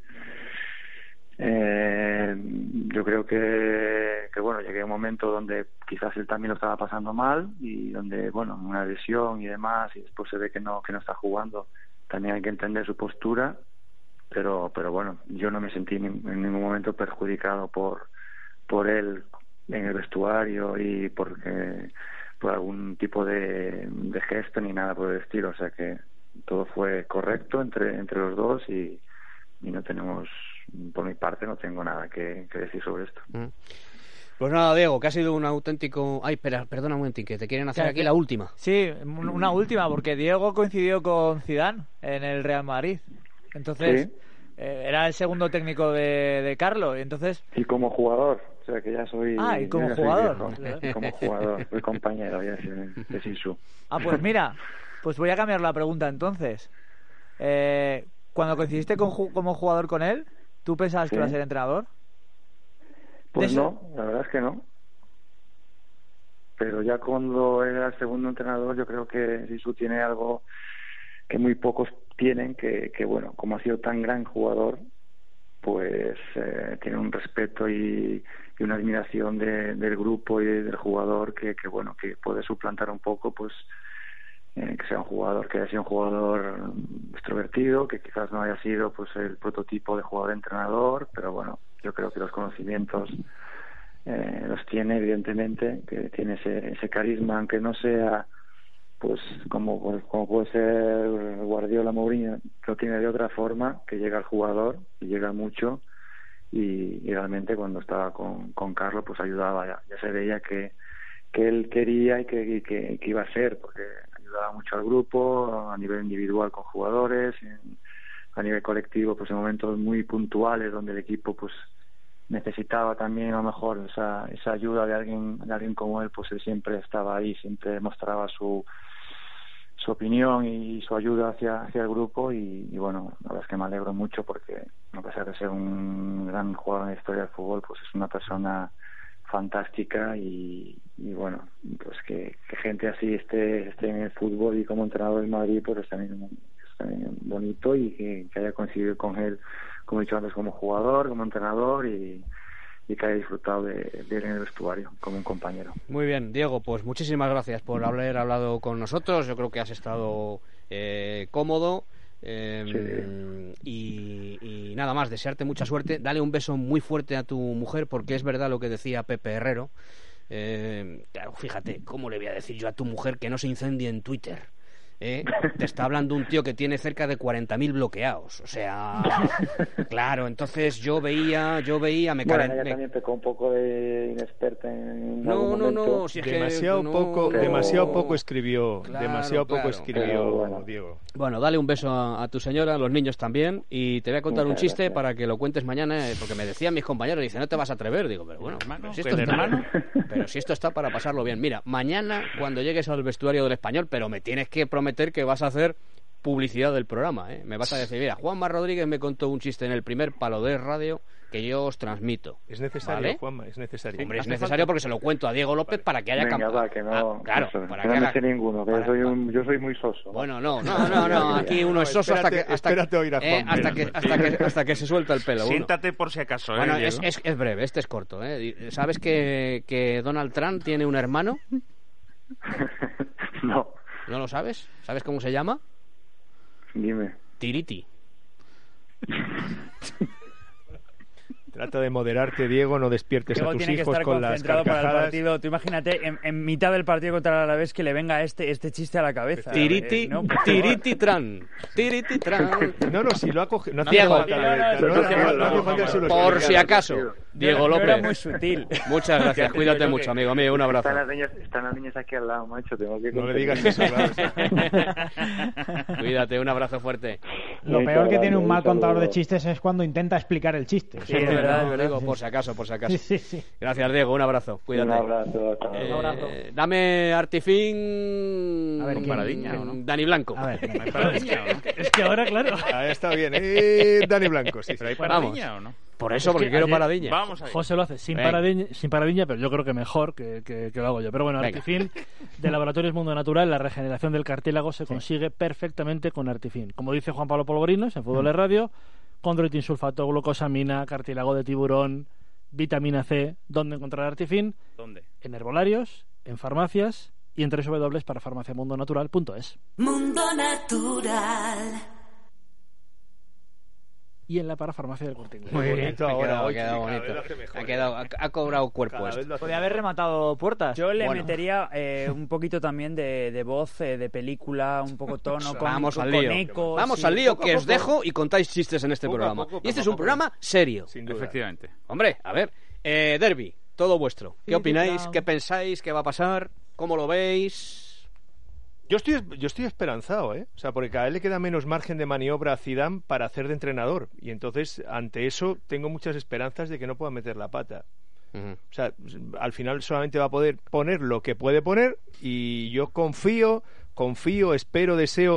Eh, yo creo que, que, bueno, llegué a un momento donde quizás él también lo estaba pasando mal y donde, bueno, una lesión y demás, y después se ve que no, que no está jugando. También hay que entender su postura, pero, pero bueno, yo no me sentí en, en ningún momento perjudicado por, por él en el vestuario y porque... por algún tipo de, de gesto ni nada por el estilo, o sea que todo fue correcto entre entre los dos y, y no tenemos, por mi parte no tengo nada que, que decir sobre esto. Mm. Pues nada, Diego, que ha sido un auténtico... Ay, espera, perdona un momentín, que te quieren hacer Que- aquí que- la última. Sí, un- una última, porque Diego coincidió con Zidane en el Real Madrid. Entonces, Sí. eh, era el segundo técnico de, de Carlo. Y entonces, Y como jugador, o sea que ya soy... Ah, y como ya soy jugador. viejo. Y como jugador, soy compañero ya de, de Sisu. ah, pues mira, pues voy a cambiar la pregunta entonces. Eh, cuando coincidiste con, ju- como jugador con él, ¿Tú pensabas Sí. que iba a ser entrenador? Pues De eso- no, la verdad es que no. Pero ya cuando era el segundo entrenador, yo creo que Sisu tiene algo que muy pocos tienen, que, que bueno, como ha sido tan gran jugador, pues eh, tiene un respeto y, y una admiración de, del grupo y del jugador que, que bueno, que puede suplantar un poco, pues eh, que sea un jugador, que haya sido un jugador extrovertido, que quizás no haya sido pues el prototipo de jugador entrenador, pero bueno, yo creo que los conocimientos eh, los tiene, evidentemente, que tiene ese, ese carisma, aunque no sea pues como, como puede ser Guardiola, Mourinho, lo tiene de otra forma, que llega al jugador y llega mucho, y, y realmente cuando estaba con, con Carlos pues ayudaba, ya, ya se veía que, que él quería y que, y que, que iba a ser, porque ayudaba mucho al grupo a nivel individual con jugadores, en, a nivel colectivo pues en momentos muy puntuales donde el equipo pues necesitaba también a lo mejor esa, esa ayuda de alguien, de alguien como él, pues él siempre estaba ahí, siempre mostraba su su opinión y su ayuda hacia hacia el grupo, y, y bueno, la verdad es que me alegro mucho porque a pesar de ser un gran jugador en la historia del fútbol, pues es una persona fantástica, y, y bueno, pues que, que gente así esté esté en el fútbol y como entrenador del Madrid, pues es también, es también bonito, y que, que haya coincidido con él, como he dicho antes, como jugador, como entrenador, y y que haya disfrutado de, de él en el vestuario como un compañero. Muy bien, Diego, pues muchísimas gracias por haber hablado con nosotros. Yo creo que has estado eh, cómodo eh, y, y nada más, desearte mucha suerte. Dale un beso muy fuerte a tu mujer, porque es verdad lo que decía Pepe Herrero. Eh, claro, fíjate, ¿cómo le voy a decir yo a tu mujer que no se incendie en Twitter? ¿Eh? Te está hablando un tío que tiene cerca de cuarenta mil bloqueados, o sea, claro, entonces yo veía, yo veía, me bueno, calen- ella me- también pecó un poco de inexperta en No, algún no, no, momento. si es que demasiado no, poco, no. demasiado poco escribió, Claro, demasiado poco claro. escribió Pero bueno. Diego. Bueno, dale un beso a, a tu señora, a los niños también, y te voy a contar Muchas un chiste gracias. para que lo cuentes mañana, eh, porque me decían mis compañeros, dicen, no te vas a atrever, digo, pero bueno, pero si esto ¿el está, hermano? pero si esto está para pasarlo bien. Mira, mañana cuando llegues al vestuario del Español, pero me tienes que prometer que vas a hacer publicidad del programa, ¿eh? Me vas a decir, mira, Juanma Rodríguez me contó un chiste en el primer Palo de Radio que yo os transmito. Es necesario, ¿Vale? Juanma, es necesario. Hombre, es necesario porque se lo cuento a Diego López para que haya Venga, campo. va, que no, Ah, claro, eso, para que que no me haga... sé ninguno, que yo soy un, yo soy muy soso. Bueno, no, no, no, no, aquí uno es soso hasta que hasta, espérate a oír a eh, Juanma. hasta que hasta que hasta que se suelta el pelo. uno. Siéntate por si acaso, ¿eh, Bueno, es, Diego? es, es breve, este es corto, ¿eh? ¿Sabes que, que Donald Trump tiene un hermano? No. ¿No lo sabes? ¿Sabes cómo se llama? Dime. Tiriti. Trata de moderarte, Diego, no despiertes Diego a tus tiene que hijos estar con las concentrado para el carcajadas. partido. Tú imagínate, en, en mitad del partido contra el Alavés, que le venga este este chiste a la cabeza. Tiriti, Eh, no, por favor. tiriti tran. Tiriti tran. No, no, si lo ha cogido. No hace Diego, falta, no, no, no, no, no hace falta que se lo por explique. si acaso, Diego No era López. muy sutil. Muchas gracias, cuídate mucho, amigo mío, un abrazo. Están las niñas, están las niñas aquí al lado, macho, tengo que No le digas eso, Cuídate, un abrazo fuerte. Lo peor que tiene un mal contador de chistes es cuando intenta explicar el chiste. Sí, es verdad, es verdad. Digo, por si acaso, por si acaso. Sí, sí, sí. Gracias, Diego, un abrazo, cuídate. Un abrazo, hasta Eh, luego. Un abrazo. Dame Artifin. A ver, con ¿quién? Paradiña, ¿o no? ¿quién? Dani Blanco. A ver. Es que ahora, claro. Ahí está bien. Eh, Dani Blanco, sí. ¿Pero hay Vamos. paradiña o no? Por eso, Es porque que quiero ayer Paradiña. Vamos ahí. José lo hace sin Venga. paradiña, sin paradiña, pero yo creo que mejor que, que- que lo hago yo. Pero bueno, Venga. Artifin de Laboratorios Mundo Natural, la regeneración del cartílago se consigue perfectamente con Artifin. Como dice Juan Pablo Polvorinos en Fútbol de Radio, condroitin sulfato, glucosamina, cartílago de tiburón, vitamina C. ¿Dónde encontrar Artifin? ¿Dónde? En herbolarios, en farmacias y en tres w w w para farmaciamundonatural punto es. Mundo Natural. Y en la parafarmacia del Corte Inglés. Muy bien, bonito ha ahora, quedado, ha oye, quedado cada bonito. vez lo hace mejor, Ha, quedado, ha, ha cobrado cuerpo Cada esto. vez lo hace Podría haber rematado puertas. Yo le Bueno. metería eh, un poquito también de, de voz, eh, de película, un poco tono, con, Vamos con al lío. ecos, Vamos sí, al lío, poco a que os poco. dejo y contáis chistes en este Poco a programa. poco, y este poco es a un poco. programa serio. Sin duda. Efectivamente. Hombre, a ver. Eh, Derby, todo vuestro. ¿Qué Sí, opináis? claro. ¿Qué pensáis? ¿Qué va a pasar? ¿Cómo lo veis? Yo estoy, yo estoy esperanzado, ¿eh? O sea, porque cada vez le queda menos margen de maniobra a Zidane para hacer de entrenador. Y entonces, ante eso, tengo muchas esperanzas de que no pueda meter la pata. Ujú. O sea, al final solamente va a poder poner lo que puede poner y yo confío, confío, espero, deseo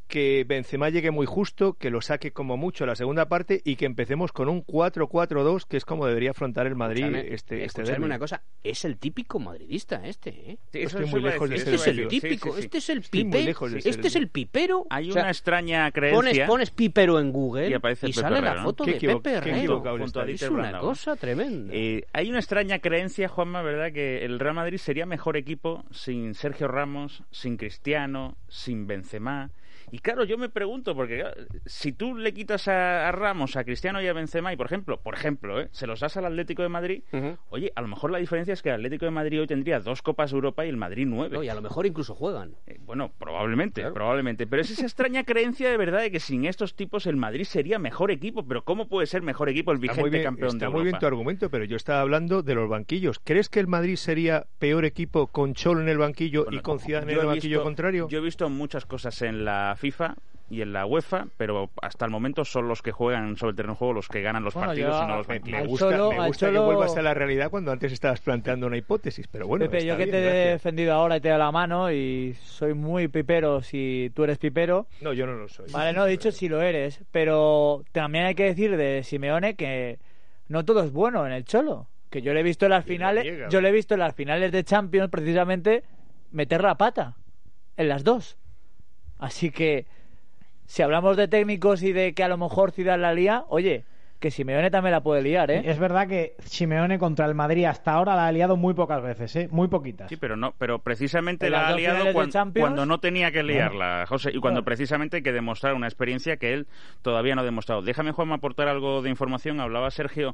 que Benzema llegue muy justo, que lo saque como mucho la segunda parte y que empecemos con un cuatro cuatro dos, que es como debería afrontar el Madrid Escuchadme, este, este escuchadme derbi. una cosa, es el típico madridista este, ¿eh? Sí, estoy muy lejos de Este ser es el típico, sí, sí, sí. este es el Estoy muy pipe, lejos de ser este es el pipero. Hay O sea, una extraña Pones, creencia... pones pipero en Google Y y, aparece Pepe sale la Herrero, ¿no? foto Qué de equivo- Pepe qué Herrero. equivocado junto a Es Dieter una Brandau. cosa tremenda. Eh, hay una extraña creencia, Juanma, ¿verdad? Que el Real Madrid sería mejor equipo sin Sergio Ramos, sin Cristiano, sin Benzema. Y claro, yo me pregunto, porque claro, si tú le quitas a, a Ramos, a Cristiano y a Benzema, y por ejemplo, por ejemplo, ¿eh? se los das al Atlético de Madrid, Uh-huh. oye, a lo mejor la diferencia es que el Atlético de Madrid hoy tendría dos Copas de Europa y el Madrid nueve. No, y a lo mejor incluso juegan. Eh, bueno, probablemente, probablemente. Pero es esa extraña creencia de verdad de que sin estos tipos el Madrid sería mejor equipo. Pero ¿cómo puede ser mejor equipo el Está vigente muy bien, campeón está de muy bien Europa? tu argumento, pero yo estaba hablando de los banquillos. ¿Crees que el Madrid sería peor equipo con Cholo en el banquillo Bueno, y con Zidane en yo el he banquillo visto- contrario? Yo he visto muchas cosas en la FIFA y en la UEFA, pero hasta el momento son los que juegan sobre el terreno de juego los que ganan los Bueno, partidos yo- y no los Me, banquillos. me Al gusta, Cholo- me al gusta que Cholo- vuelvas a la realidad cuando antes estabas planteando una hipótesis, pero bueno, Pepe, está yo que bien, te he gracias. defendido ahora y te doy la mano y soy muy pipero si tú eres pipero. No, yo no lo soy. Vale, no, he dicho si lo eres, pero también hay que decir de Simeone que no todo es bueno en el Cholo. Que yo le he visto en las Y lo finales, niega. yo le he visto en las finales de Champions precisamente meter la pata en las dos. Así que si hablamos de técnicos y de que a lo mejor Zidane la lía, oye, que Simeone también la puede liar, ¿eh? Es verdad que Simeone contra el Madrid hasta ahora la ha liado muy pocas veces, ¿eh? Muy poquitas. Sí, pero no, pero precisamente En la las ha dos liado finales de cuan- Champions. cuando no tenía que liarla, José, y cuando Bueno. precisamente hay que demostrar una experiencia que él todavía no ha demostrado. Déjame, Juanma, aportar algo de información. Hablaba Sergio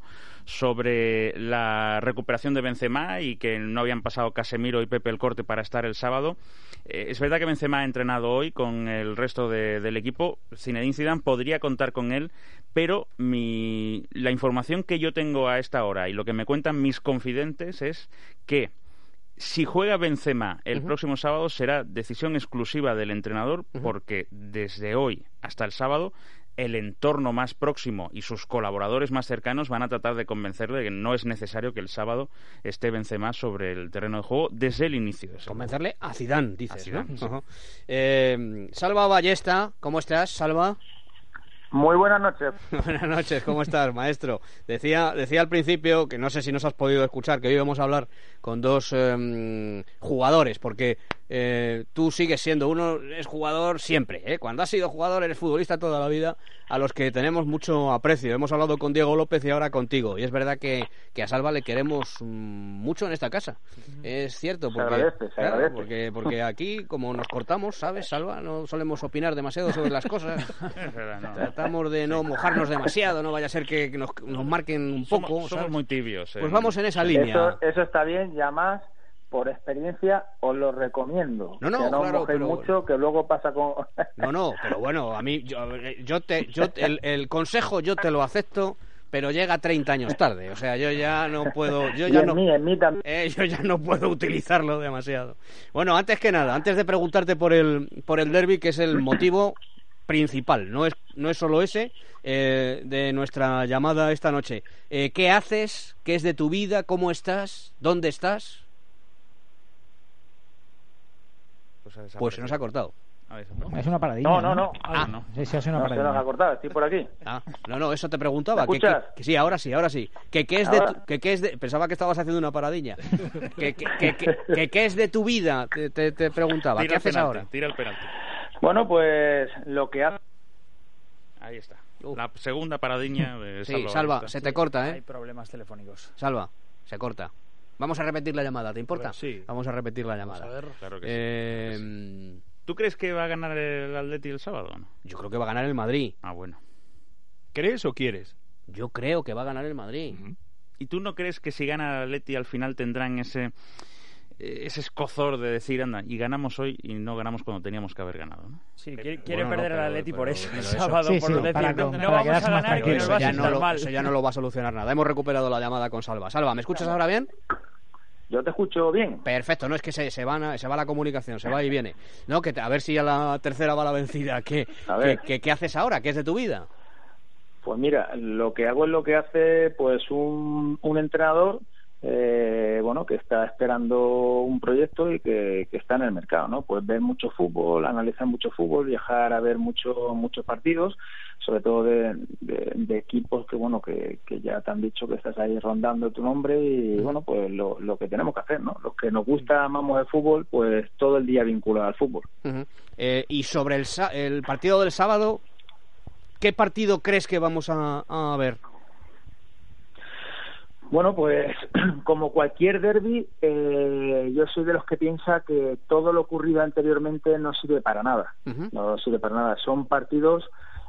sobre la recuperación de Benzema y que no habían pasado Casemiro y Pepe el corte para estar el sábado. Eh, es verdad que Benzema ha entrenado hoy con el resto de- del equipo. Zinedine Zidane podría contar con él, pero mi, la información que yo tengo a esta hora y lo que me cuentan mis confidentes es que si juega Benzema el Ujú. próximo sábado será decisión exclusiva del entrenador, Ujú. porque desde hoy hasta el sábado el entorno más próximo y sus colaboradores más cercanos van a tratar de convencerle de que no es necesario que el sábado esté Benzema sobre el terreno de juego desde el inicio de semana. Convencerle a Zidane, dices, A Zidane, ¿no? sí. Ajá. Eh, Salva Ballesta, ¿cómo estás, Salva? Muy buenas noches. Buenas noches, ¿cómo estás, maestro? Decía, decía al principio, que no sé si nos has podido escuchar, que hoy vamos a hablar con dos eh, jugadores, porque eh, tú sigues siendo uno, es jugador siempre, ¿eh? Cuando has sido jugador eres futbolista toda la vida, a los que tenemos mucho aprecio. Hemos hablado con Diego López y ahora contigo, y es verdad que, que a Salva le queremos mm, mucho en esta casa. Es cierto, Se porque, agradece, se claro, agradece. porque, porque aquí, como nos cortamos, ¿sabes, Salva? No solemos opinar demasiado sobre las cosas. Es verdad, no. Tratamos de no mojarnos demasiado, no vaya a ser que nos, nos marquen un Somos- poco. somos ¿sabes? muy tibios, Pues eh. vamos en esa línea. Eso, eso está bien, y además, por experiencia, os lo recomiendo. No, no, que no claro, os mojéis pero- mucho, que luego pasa con... No, no, pero bueno, a mí, yo, yo te, yo, el, el consejo yo te lo acepto, pero llega treinta años tarde. O sea, yo ya no puedo, yo Y ya en no, mí, en mí también. eh, yo ya no puedo utilizarlo demasiado. Bueno, antes que nada, antes de preguntarte por el, por el derbi, que es el motivo principal, no es, no es solo ese eh, de nuestra llamada esta noche. Eh, ¿Qué haces? ¿Qué es de tu vida? ¿Cómo estás? ¿Dónde estás? Pues se nos ha cortado. Es una paradilla. No, no, no. Ah, no. Sí, sí, es una No se paradilla. nos ha cortado, estoy por aquí. Ah, no, no, eso te preguntaba. ¿Me Que, que, escuchas? que sí, ahora sí, ahora sí. Que qué es de, ¿Ahora? tu- que qué es de, pensaba que estabas haciendo una paradilla. Que que, que, que- que qué es de tu vida, te, te, te preguntaba. Tira ¿Qué el haces penalti, ahora? Tira el penalti. Bueno, pues lo que hace... Ahí está. La segunda paradiña de Sí, Salva. Salva, Ballesta. se te corta, Hay ¿eh? problemas telefónicos. Salva, se corta. Vamos a repetir la llamada, ¿te importa? Pues sí. Vamos a repetir la llamada. a ver. Claro que sí, Eh, claro que ¿Tú crees que va a ganar el Atleti el sábado o no? Yo creo que va a ganar el Madrid. Ah, bueno. ¿Crees o quieres? Yo creo que va a ganar el Madrid. ¿Y tú no crees que si gana el Atleti al final tendrán ese ese escozor de decir, anda, y ganamos hoy y no ganamos cuando teníamos que haber ganado, ¿no? Sí, quiere, quiere Bueno, no, perder pero- el Atleti pero- por eso pero el eso- sábado, Sí, por sí, decir, para no, con- no para vamos quedarse a más ganar y tranquilo. nos Eso va a ya, no sentar lo, mal. eso ya no lo va a solucionar nada. Hemos recuperado la llamada con Salva. Salva, ¿me escuchas ahora bien? Yo te escucho bien. Perfecto, no es que se, se, van a- se va la comunicación, se va y viene. No, que te- a ver si a la tercera va la vencida. ¿Qué, A qué, ver. qué- qué haces ahora? ¿Qué es de tu vida? Pues mira, lo que hago es lo que hace pues un, un entrenador eh, bueno, que está esperando un proyecto y que, que está en el mercado, ¿no? Pues ver mucho fútbol, analizar mucho fútbol, viajar a ver mucho, muchos partidos, sobre todo de, de, de equipos que, bueno, que, que ya te han dicho que estás ahí rondando tu nombre y, bueno, pues lo, lo que tenemos que hacer, ¿no? Los que nos gusta, amamos el fútbol, pues todo el día vinculado al fútbol. Uh-huh. eh, y sobre el, el partido del sábado, ¿qué partido crees que vamos a, a ver? Bueno, pues como cualquier derbi, eh, yo soy de los que piensa que todo lo ocurrido anteriormente no sirve para nada. Uh-huh. No sirve para nada. Son partidos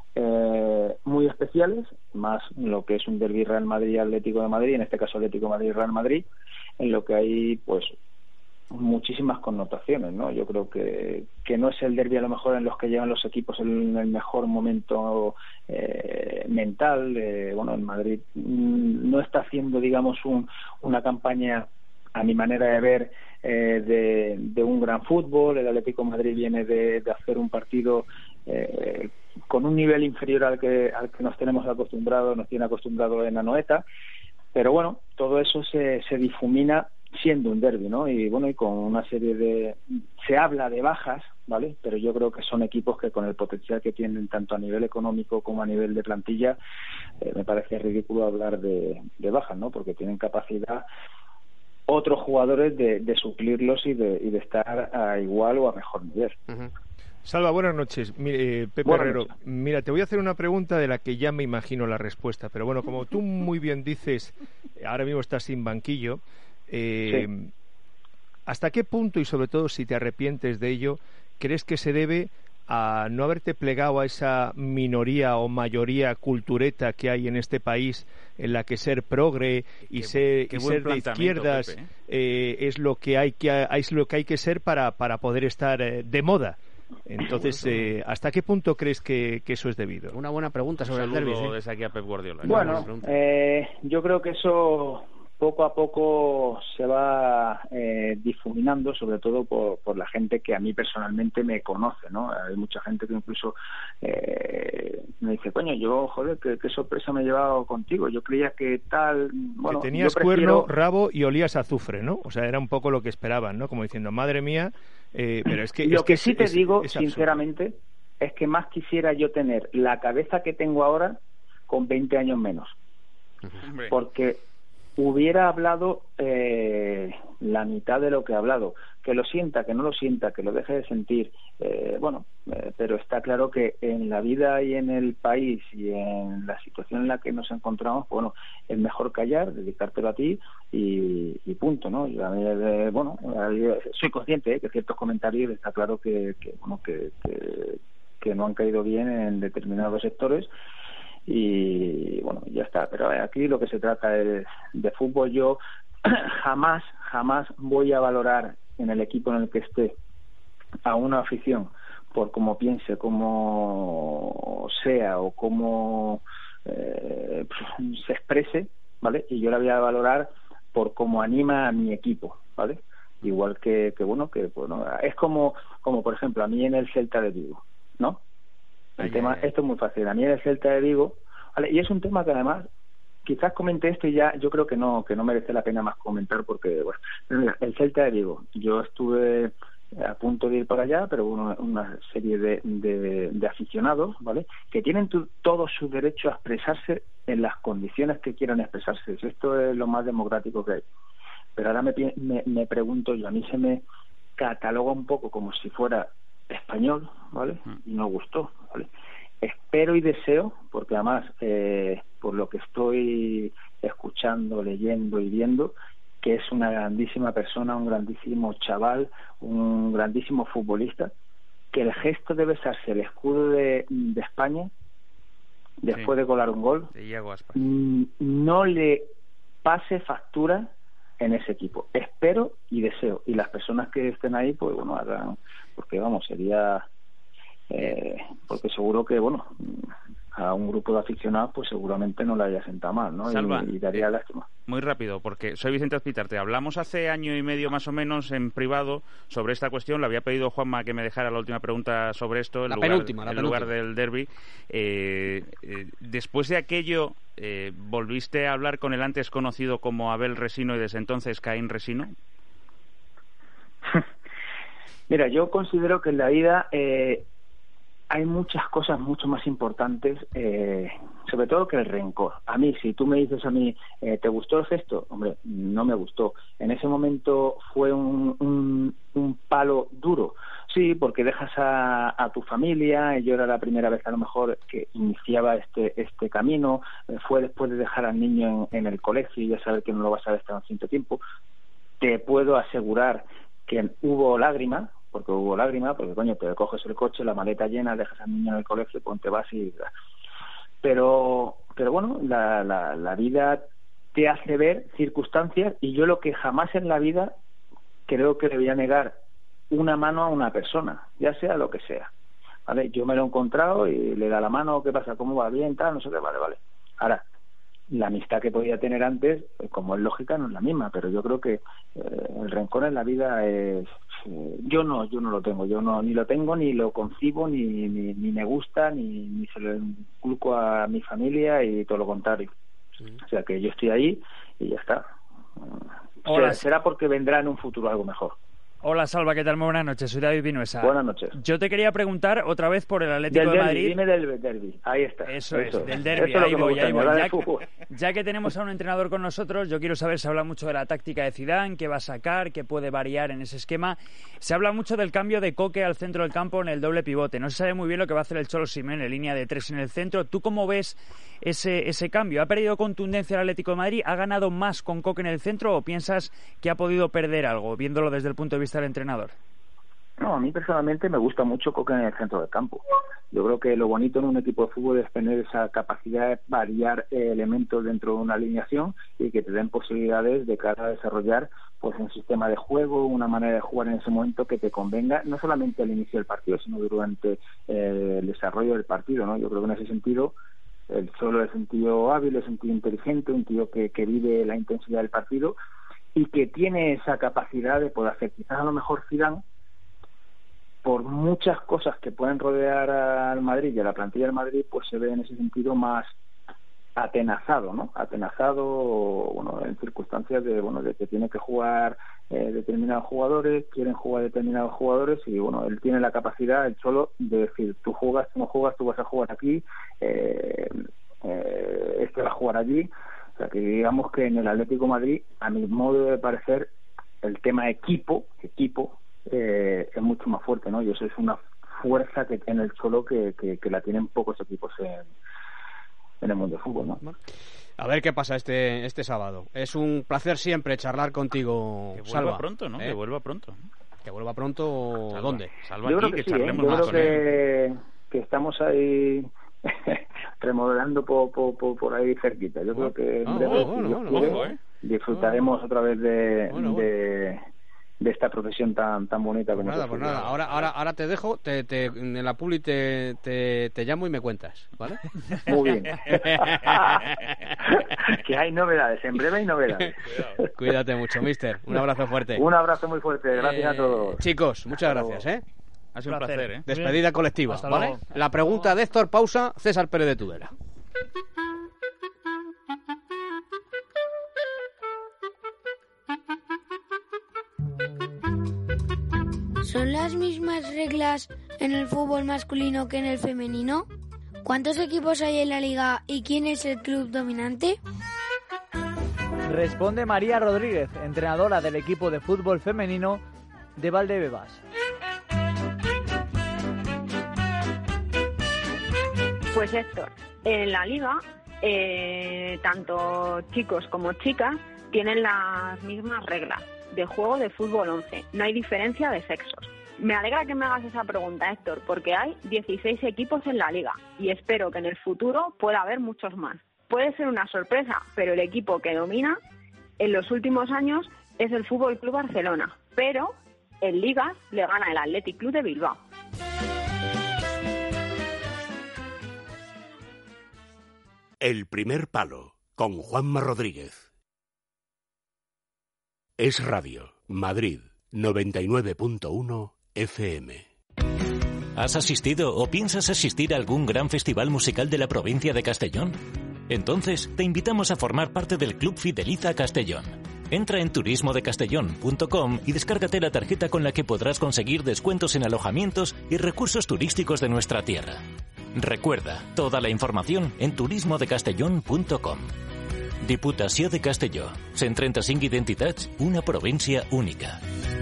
eh, muy especiales, más lo que es un derbi Real Madrid-Atlético de Madrid, en este caso Atlético de Madrid-Real Madrid, en lo que hay, pues, muchísimas connotaciones, ¿no? Yo creo que, que no es el derbi a lo mejor en los que llevan los equipos en el mejor momento eh, mental. Eh, bueno, el Madrid mm, no está haciendo, digamos, un, una campaña, a mi manera de ver, eh, de, de un gran fútbol. El Atlético de Madrid viene de, de hacer un partido eh, con un nivel inferior al que, al que nos tenemos acostumbrado, nos tiene acostumbrado en Anoeta, pero bueno, todo eso se, se difumina siendo un derbi, ¿no? Y bueno, y con una serie de... Se habla de bajas, ¿vale? Pero yo creo que son equipos que con el potencial que tienen tanto a nivel económico como a nivel de plantilla, eh, me parece ridículo hablar de, de bajas, ¿no? Porque tienen capacidad otros jugadores de, de suplirlos y de, y de estar a igual o a mejor nivel. Uh-huh. Salva, buenas noches. Eh, Pepe buenas Herrero, noches. Mira, te voy a hacer una pregunta de la que ya me imagino la respuesta, pero bueno, como tú muy bien dices, ahora mismo estás sin banquillo. Eh, sí. ¿Hasta qué punto, y sobre todo si te arrepientes de ello, crees que se debe a no haberte plegado a esa minoría o mayoría cultureta que hay en este país, en la que ser progre y qué, ser, qué y ser de izquierdas Pepe, ¿eh? Eh, es lo que hay que es lo que hay que ser para, para poder estar eh, de moda? Entonces, eh, ¿hasta qué punto crees que, que eso es debido? Una buena pregunta sobre el derbi. ¿eh? Desde aquí a Pep Guardiola. Bueno, eh, yo creo que eso poco a poco se va eh, difuminando, sobre todo por, por la gente que a mí personalmente me conoce, ¿no? Hay mucha gente que incluso eh, me dice, coño, yo, joder, qué, qué sorpresa me he llevado contigo, yo creía que tal... Bueno, que tenías yo prefiero... cuerno, rabo y olías a azufre, ¿no? O sea, era un poco lo que esperaban, ¿no? Como diciendo, madre mía, eh, pero es que... Lo es que, que sí es, te es, digo, es sinceramente, es que más quisiera yo tener la cabeza que tengo ahora con veinte años menos. Hombre. Porque hubiera hablado eh, la mitad de lo que he hablado. Que lo sienta, que no lo sienta, que lo deje de sentir. Eh, bueno, eh, pero está claro que en la vida y en el país y en la situación en la que nos encontramos, bueno, es mejor callar, dedicártelo a ti y, y punto, ¿no? Yo, eh, bueno, yo soy consciente eh, que ciertos comentarios está claro que, que bueno, que, que, que no han caído bien en determinados sectores. Y bueno, ya está, pero aquí lo que se trata es de fútbol. Yo jamás, jamás voy a valorar en el equipo en el que esté a una afición por cómo piense, cómo sea o cómo eh, se exprese, ¿vale? Y yo la voy a valorar por cómo anima a mi equipo, ¿vale? Igual que, que bueno, que bueno, es como, como por ejemplo a mí en el Celta de Vigo, ¿no? El ay, tema, ay, ay. Esto es muy fácil. A mí en el Celta de Vigo, ¿vale? Y es un tema que además quizás comenté esto y ya yo creo que no que no merece la pena más comentar porque, bueno, pero mira, el Celta de Vigo, yo estuve a punto de ir para allá, pero una, una serie de, de, de aficionados, ¿vale? Que tienen tu, todo su derecho a expresarse en las condiciones que quieran expresarse. Esto es lo más democrático que hay. Pero ahora me, me, me pregunto yo, a mí se me cataloga un poco como si fuera español, ¿vale? Y no gustó, ¿vale? Espero y deseo, porque además eh, por lo que estoy escuchando, leyendo y viendo, que es una grandísima persona, un grandísimo chaval, un grandísimo futbolista, que el gesto de besarse el escudo de, de España después sí. de colar un gol no le pase factura en ese equipo. Espero y deseo, y las personas que estén ahí, pues bueno, hagan, porque vamos, sería eh, porque seguro que bueno, a un grupo de aficionados, pues seguramente no le haya sentado mal, ¿no? Salva, y, y daría eh, lástima. Muy rápido, porque soy Vicente Azpitarte. Hablamos hace año y medio más o menos en privado sobre esta cuestión. Le había pedido Juanma que me dejara la última pregunta sobre esto en la lugar, penúltima, la en penúltima. lugar del derbi. Eh, eh, después de aquello, eh, ¿volviste a hablar con el antes conocido como Abel Resino y desde entonces Caín Resino? Mira, yo considero que en la vida eh, hay muchas cosas mucho más importantes, eh, sobre todo que el rencor. A mí, si tú me dices a mí, eh, ¿te gustó el gesto? Hombre, no me gustó. En ese momento fue un, un, un palo duro. Sí, porque dejas a, a tu familia, y yo era la primera vez a lo mejor que iniciaba este este camino, eh, fue después de dejar al niño en, en el colegio y ya saber que no lo vas a ver hasta un cierto tiempo. Te puedo asegurar que hubo lágrimas, porque hubo lágrimas, porque coño, te coges el coche, la maleta llena, dejas al niño en el colegio, pues te vas y... Pero, pero bueno, la, la, la vida te hace ver circunstancias, y yo lo que jamás en la vida creo que le voy a negar una mano a una persona, ya sea lo que sea, ¿vale? Yo me lo he encontrado y le da la mano, ¿qué pasa? ¿Cómo va? Bien, tal, no sé qué, vale, vale. Ahora, la amistad que podía tener antes, como es lógica, no es la misma, pero yo creo que eh, el rencor en la vida es... Eh, yo no, yo no lo tengo, yo no ni lo tengo, ni lo concibo, ni, ni, ni me gusta, ni, ni se lo inculco a mi familia, y todo lo contrario. Sí. O sea que yo estoy ahí y ya está. O sea, será porque vendrá en un futuro algo mejor. Hola, Salva, ¿qué tal? Muy buenas noches, soy David Vinuesa. Buenas noches. Yo te quería preguntar otra vez por el Atlético del de derbi, Madrid. Dime del derbi, ahí está. Eso, eso es, del derbi, ahí voy, ahí voy. Ya, que, ya que tenemos a un entrenador con nosotros, yo quiero saber, se habla mucho de la táctica de Zidane, qué va a sacar, qué puede variar en ese esquema. Se habla mucho del cambio de Coque al centro del campo en el doble pivote. No se sabe muy bien lo que va a hacer el Cholo Simeone, línea de tres en el centro. ¿Tú cómo ves ese, ese cambio? ¿Ha perdido contundencia el Atlético de Madrid? ¿Ha ganado más con Coque en el centro o piensas que ha podido perder algo, viéndolo desde el punto de vista del entrenador? No, a mí personalmente me gusta mucho Coque en el centro del campo. Yo creo que lo bonito en un equipo de fútbol es tener esa capacidad de variar eh, elementos dentro de una alineación y que te den posibilidades de cara a desarrollar pues un sistema de juego, una manera de jugar en ese momento que te convenga, no solamente al inicio del partido, sino durante eh, el desarrollo del partido, ¿no? Yo creo que en ese sentido el Cholo es un tío hábil, es un tío inteligente, un tío que, que vive la intensidad del partido y que tiene esa capacidad de poder hacer. Quizás a lo mejor Zidane, por muchas cosas que pueden rodear al Madrid y a la plantilla del Madrid, pues se ve en ese sentido más atenazado, ¿no? Atenazado, bueno, en circunstancias de, bueno, de que tiene que jugar eh, determinados jugadores, quieren jugar determinados jugadores, y bueno, él tiene la capacidad, el Cholo, de decir, tú juegas, tú no juegas, tú vas a jugar aquí, eh, eh, este va a jugar allí. O sea que digamos que en el Atlético de Madrid, a mi modo de parecer, el tema equipo, equipo, Eh, es mucho más fuerte, ¿no? Y eso es una fuerza que tiene el Cholo que, que, que la tienen pocos equipos en, en el mundo del fútbol, ¿no? A ver qué pasa este este sábado. Es un placer siempre charlar contigo, que vuelva Salva. pronto, ¿no? ¿Eh? Que vuelva pronto. Que vuelva pronto. Salva, ¿Dónde? Salva yo aquí, creo que, que sí, charlemos ¿eh? Yo más creo con él. que, que estamos ahí remodelando por, por, por, por ahí cerquita. Yo creo que en ah, breve, bueno, si Dios bueno, quiere, ojo, ¿eh? disfrutaremos otra vez de, bueno, bueno. de de esta profesión tan tan bonita pues como nada, es el pues fútbol. nada. Ahora, ahora, ahora te dejo, te, te, en la publi te, te, te llamo y me cuentas, ¿vale? Muy bien. Que hay novedades, en breve hay novedades. Cuídate mucho, mister. Un abrazo fuerte. Un abrazo muy fuerte, gracias eh, a todos. Chicos, muchas Hasta gracias, luego. ¿eh? Ha sido un placer, ¿eh? Despedida colectiva, Hasta ¿vale? luego. La pregunta de Héctor, pausa, César Pérez de Tudela. ¿Son las mismas reglas en el fútbol masculino que en el femenino? ¿Cuántos equipos hay en la liga y quién es el club dominante? Responde María Rodríguez, entrenadora del equipo de fútbol femenino de Valdebebas. Pues Héctor, en la liga, eh, tanto chicos como chicas tienen las mismas reglas de juego de fútbol once. No hay diferencia de sexos. Me alegra que me hagas esa pregunta, Héctor, porque hay dieciséis equipos en la liga y espero que en el futuro pueda haber muchos más. Puede ser una sorpresa, pero el equipo que domina en los últimos años es el Fútbol Club Barcelona, pero en ligas le gana el Athletic Club de Bilbao. El primer palo, con Juanma Rodríguez. Es Radio, Madrid, noventa y nueve punto uno F M. ¿Has asistido o piensas asistir a algún gran festival musical de la provincia de Castellón? Entonces, te invitamos a formar parte del Club Fideliza Castellón. Entra en turismo de castellón punto com y descárgate la tarjeta con la que podrás conseguir descuentos en alojamientos y recursos turísticos de nuestra tierra. Recuerda, toda la información en turismo de castellón punto com. Diputació de Castelló. cent trenta-cinc identitats, una província única.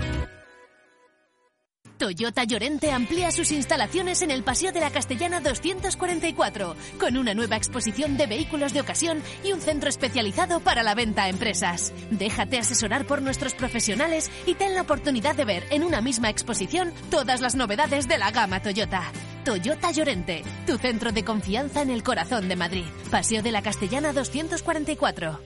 Toyota Llorente amplía sus instalaciones en el Paseo de la Castellana doscientos cuarenta y cuatro, con una nueva exposición de vehículos de ocasión y un centro especializado para la venta a empresas. Déjate asesorar por nuestros profesionales y ten la oportunidad de ver en una misma exposición todas las novedades de la gama Toyota. Toyota Llorente, tu centro de confianza en el corazón de Madrid. Paseo de la Castellana doscientos cuarenta y cuatro.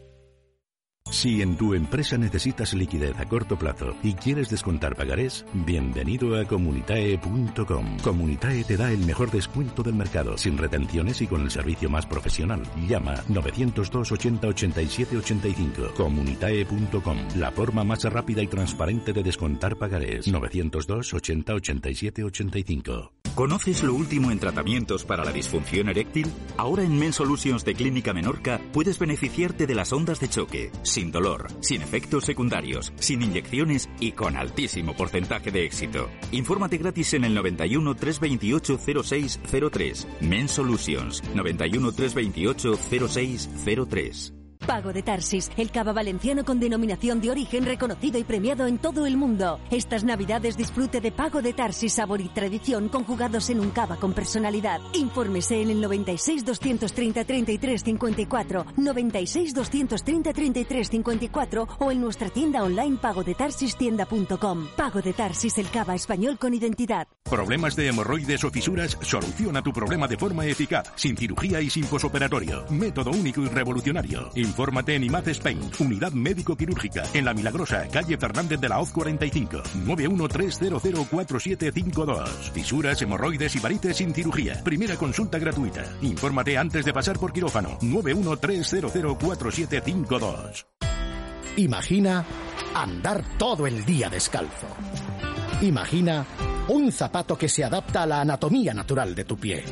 Si en tu empresa necesitas liquidez a corto plazo y quieres descontar pagarés, bienvenido a Comunitae punto com. Comunitae te da el mejor descuento del mercado, sin retenciones y con el servicio más profesional. Llama novecientos dos ochenta ochenta y siete ochenta y cinco. Comunitae punto com, la forma más rápida y transparente de descontar pagarés. novecientos dos ochenta ochenta y siete ochenta y cinco. ¿Conoces lo último en tratamientos para la disfunción eréctil? Ahora en Men Solutions de Clínica Menorca puedes beneficiarte de las ondas de choque, sin dolor, sin efectos secundarios, sin inyecciones y con altísimo porcentaje de éxito. Infórmate gratis en el noventa y uno, trescientos veintiocho, cero seis cero tres. Men Solutions, noventa y uno, trescientos veintiocho, cero seis cero tres. Pago de Tarsis, el cava valenciano con denominación de origen reconocido y premiado en todo el mundo. Estas navidades disfrute de Pago de Tarsis, sabor y tradición conjugados en un cava con personalidad. Infórmese en el noventa y seis, doscientos treinta, treinta y tres cincuenta y cuatro, noventa y seis, doscientos treinta, treinta y tres cincuenta y cuatro o en nuestra tienda online pago de tarsis tienda punto com. Pago de Tarsis, el cava español con identidad. ¿Problemas de hemorroides o fisuras? Soluciona tu problema de forma eficaz, sin cirugía y sin posoperatorio. Método único y revolucionario. Infórmate en IMAZ Spain, Unidad Médico-Quirúrgica, en La Milagrosa, calle Fernández de la Hoz cuarenta y cinco, nueve uno tres cero cero cuatro siete cinco dos. Fisuras, hemorroides y varices sin cirugía. Primera consulta gratuita. Infórmate antes de pasar por quirófano. nueve uno tres cero cero cuatro siete cinco dos. Imagina andar todo el día descalzo. Imagina un zapato que se adapta a la anatomía natural de tu pie.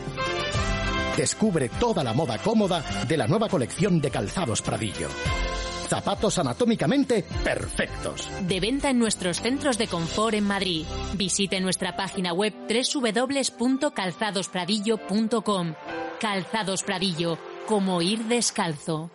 Descubre toda la moda cómoda de la nueva colección de calzados Pradillo. Zapatos anatómicamente perfectos. De venta en nuestros centros de confort en Madrid. Visite nuestra página web doble u doble u doble u punto calzados pradillo punto com. Calzados Pradillo, como ir descalzo.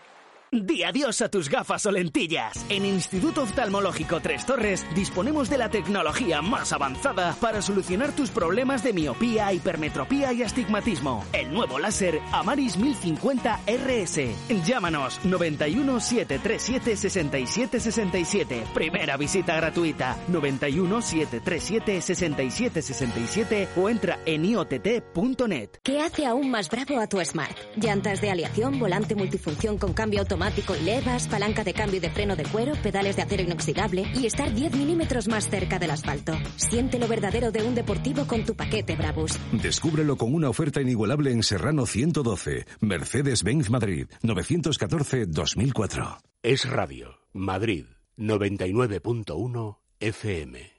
Di adiós a tus gafas o lentillas. En Instituto Oftalmológico Tres Torres disponemos de la tecnología más avanzada para solucionar tus problemas de miopía, hipermetropía y astigmatismo. El nuevo láser Amaris mil cincuenta R S. Llámanos noventa y uno, setecientos treinta y siete, sesenta y siete sesenta y siete. Primera visita gratuita noventa y uno, setecientos treinta y siete, sesenta y siete sesenta y siete o entra en i o t t punto net. ¿Qué hace aún más bravo a tu Smart? Llantas de aleación, volante multifunción con cambio automático automático y levas, palanca de cambio y de freno de cuero, pedales de acero inoxidable y estar diez milímetros más cerca del asfalto. Siente lo verdadero de un deportivo con tu paquete Brabus. Descúbrelo con una oferta inigualable en Serrano ciento doce, Mercedes-Benz Madrid, novecientos catorce dos mil cuatro. Es Radio, Madrid, noventa y nueve punto uno F M.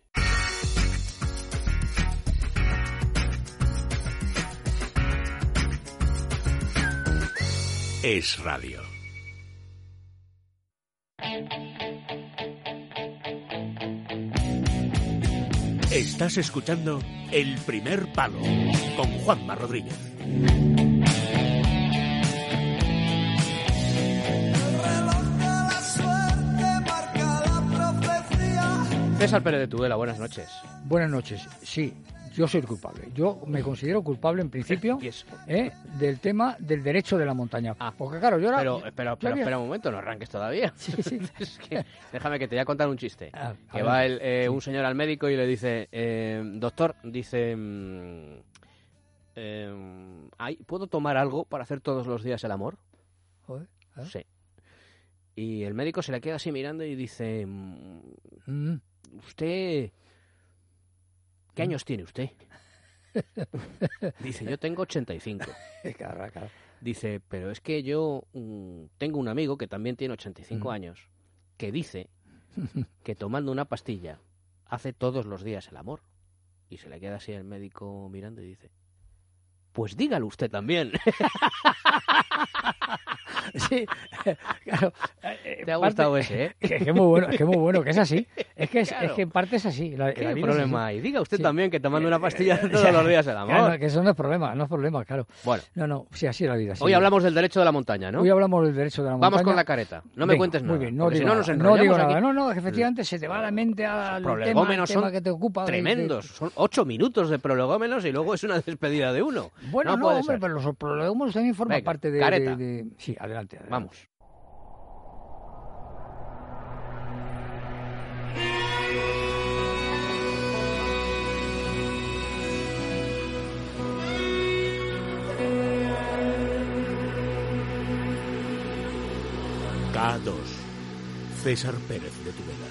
Es Radio. Estás escuchando El Primer Palo con Juanma Rodríguez. César Pérez de Tudela, buenas noches. Buenas noches, sí. Yo soy el culpable. Yo me considero culpable en principio ¿eh? del tema del derecho de la montaña. Ah, porque claro, yo ahora... Pero, pero, pero había... espera un momento, no arranques todavía. Sí, sí. Es que, déjame que te voy a contar un chiste. Ah, que va el, eh, un señor al médico y le dice, eh, doctor, dice, eh, ¿puedo tomar algo para hacer todos los días el amor? Joder, ¿eh? Sí. Y el médico se le queda así mirando y dice, mm. usted... ¿Qué años tiene usted? Dice, yo tengo ochenta y cinco. Claro, claro. Dice, pero es que yo mmm, tengo un amigo que también tiene ochenta y cinco Mm. años, que dice que tomando una pastilla hace todos los días el amor. Y se le queda así el médico mirando y dice, pues dígalo usted también. Sí, claro. Te ha gustado ese, ¿eh? Que, que muy bueno, que muy bueno, que es así. Es que, es, Claro. es que en parte es así. La, ¿Qué la vida problema es así. hay? Diga usted Sí. también que tomando una pastilla hace O todos sea, los días el amor. claro, que eso no es problema, no es problema, claro. Bueno. No, no, sí, así es la vida. así Hoy es. hablamos del derecho de la montaña, ¿no? Hoy hablamos del derecho de la montaña. Vamos con la careta. No me Venga, cuentes nada. Muy bien, no porque digo si no nada. nos No enrollamos digo aquí. nada. No, no, efectivamente se te va la mente al tema, al Prolegómenos tema son que te ocupa. de- de- tremendos. Son ocho minutos de prolegómenos y luego es una despedida de uno. Bueno, no, puede hombre, ser. pero los prolegómenos también forman Venga, parte de, careta. de- de- Sí, adelante, adelante. Vamos. K dos. César Pérez de Tudela.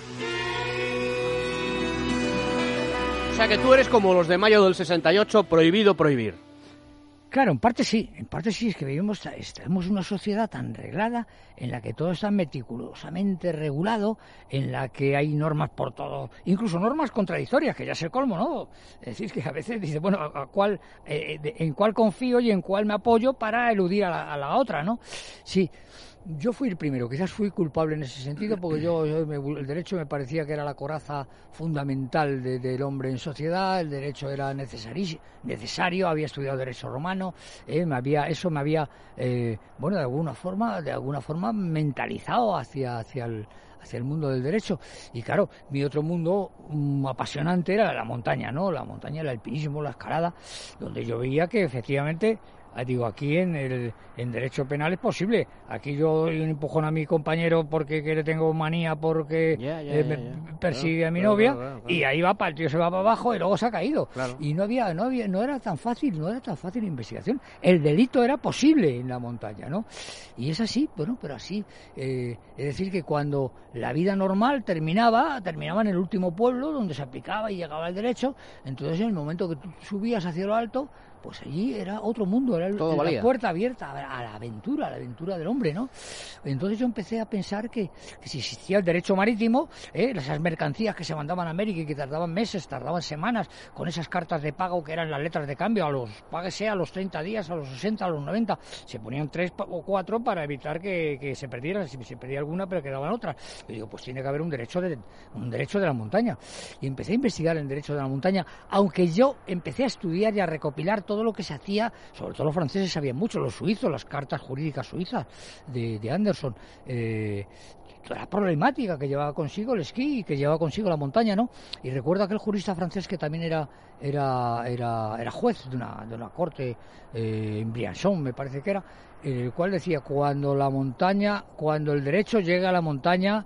O sea que tú eres como los de mayo del sesenta y ocho, prohibido prohibir. Claro, en parte sí, en parte sí, es que vivimos, tenemos una sociedad tan reglada en la que todo está meticulosamente regulado, en la que hay normas por todo, incluso normas contradictorias, que ya es el colmo, ¿no? Es decir, que a veces dices, bueno, ¿a cuál, eh, de- ¿en cuál confío y en cuál me apoyo para eludir a la, a la otra, ¿no? Sí. Yo fui el primero, quizás fui culpable en ese sentido, porque yo, yo me- el derecho me parecía que era la coraza fundamental de- del hombre en sociedad, el derecho era necesario, necesario había estudiado derecho romano, eh, me había, eso me había, eh, bueno, de alguna forma, de alguna forma mentalizado hacia, hacia el hacia el mundo del derecho. Y claro, mi otro mundo um, apasionante era la montaña, ¿no? La montaña, el alpinismo, la escalada, donde yo veía que efectivamente, ah, digo, aquí en el en derecho penal es posible. Aquí yo doy un empujón a mi compañero porque que le tengo manía porque Ya, ya, eh, ya, me ya. persigue Claro, a mi claro, novia, claro, claro. y ahí va para el tío, se va para abajo y luego se ha caído. Claro. Y no había, no había, no era tan fácil, no era tan fácil la investigación. El delito era posible en la montaña, ¿no? Y es así, bueno, pero así. Eh, es decir, que cuando la vida normal terminaba, terminaba en el último pueblo donde se aplicaba y llegaba el derecho, entonces en el momento que tú subías hacia lo alto, pues allí era otro mundo, era el- Todo la valía. puerta abierta a la aventura, a la aventura del hombre, ¿no? Entonces yo empecé a pensar que, que si existía el derecho marítimo, ¿eh? esas mercancías que se mandaban a América y que tardaban meses, tardaban semanas, con esas cartas de pago que eran las letras de cambio, a los, páguese a los treinta días, a los sesenta, a los noventa, se ponían tres pa- o cuatro para evitar que, que se perdieran, si se perdía alguna, pero quedaban otras. Yo digo, pues tiene que haber un derecho de, un derecho de la montaña. Y empecé a investigar el derecho de la montaña, aunque yo empecé a estudiar y a recopilar todo lo que se hacía, sobre todo los franceses sabían mucho, los suizos, las cartas jurídicas suizas de, de Anderson, eh, toda la problemática que llevaba consigo el esquí y que llevaba consigo la montaña, ¿no? Y recuerdo aquel jurista francés que también era era era, era juez de una, de una corte eh, en Briançon, me parece que era, en el cual decía, cuando la montaña, cuando el derecho llega a la montaña,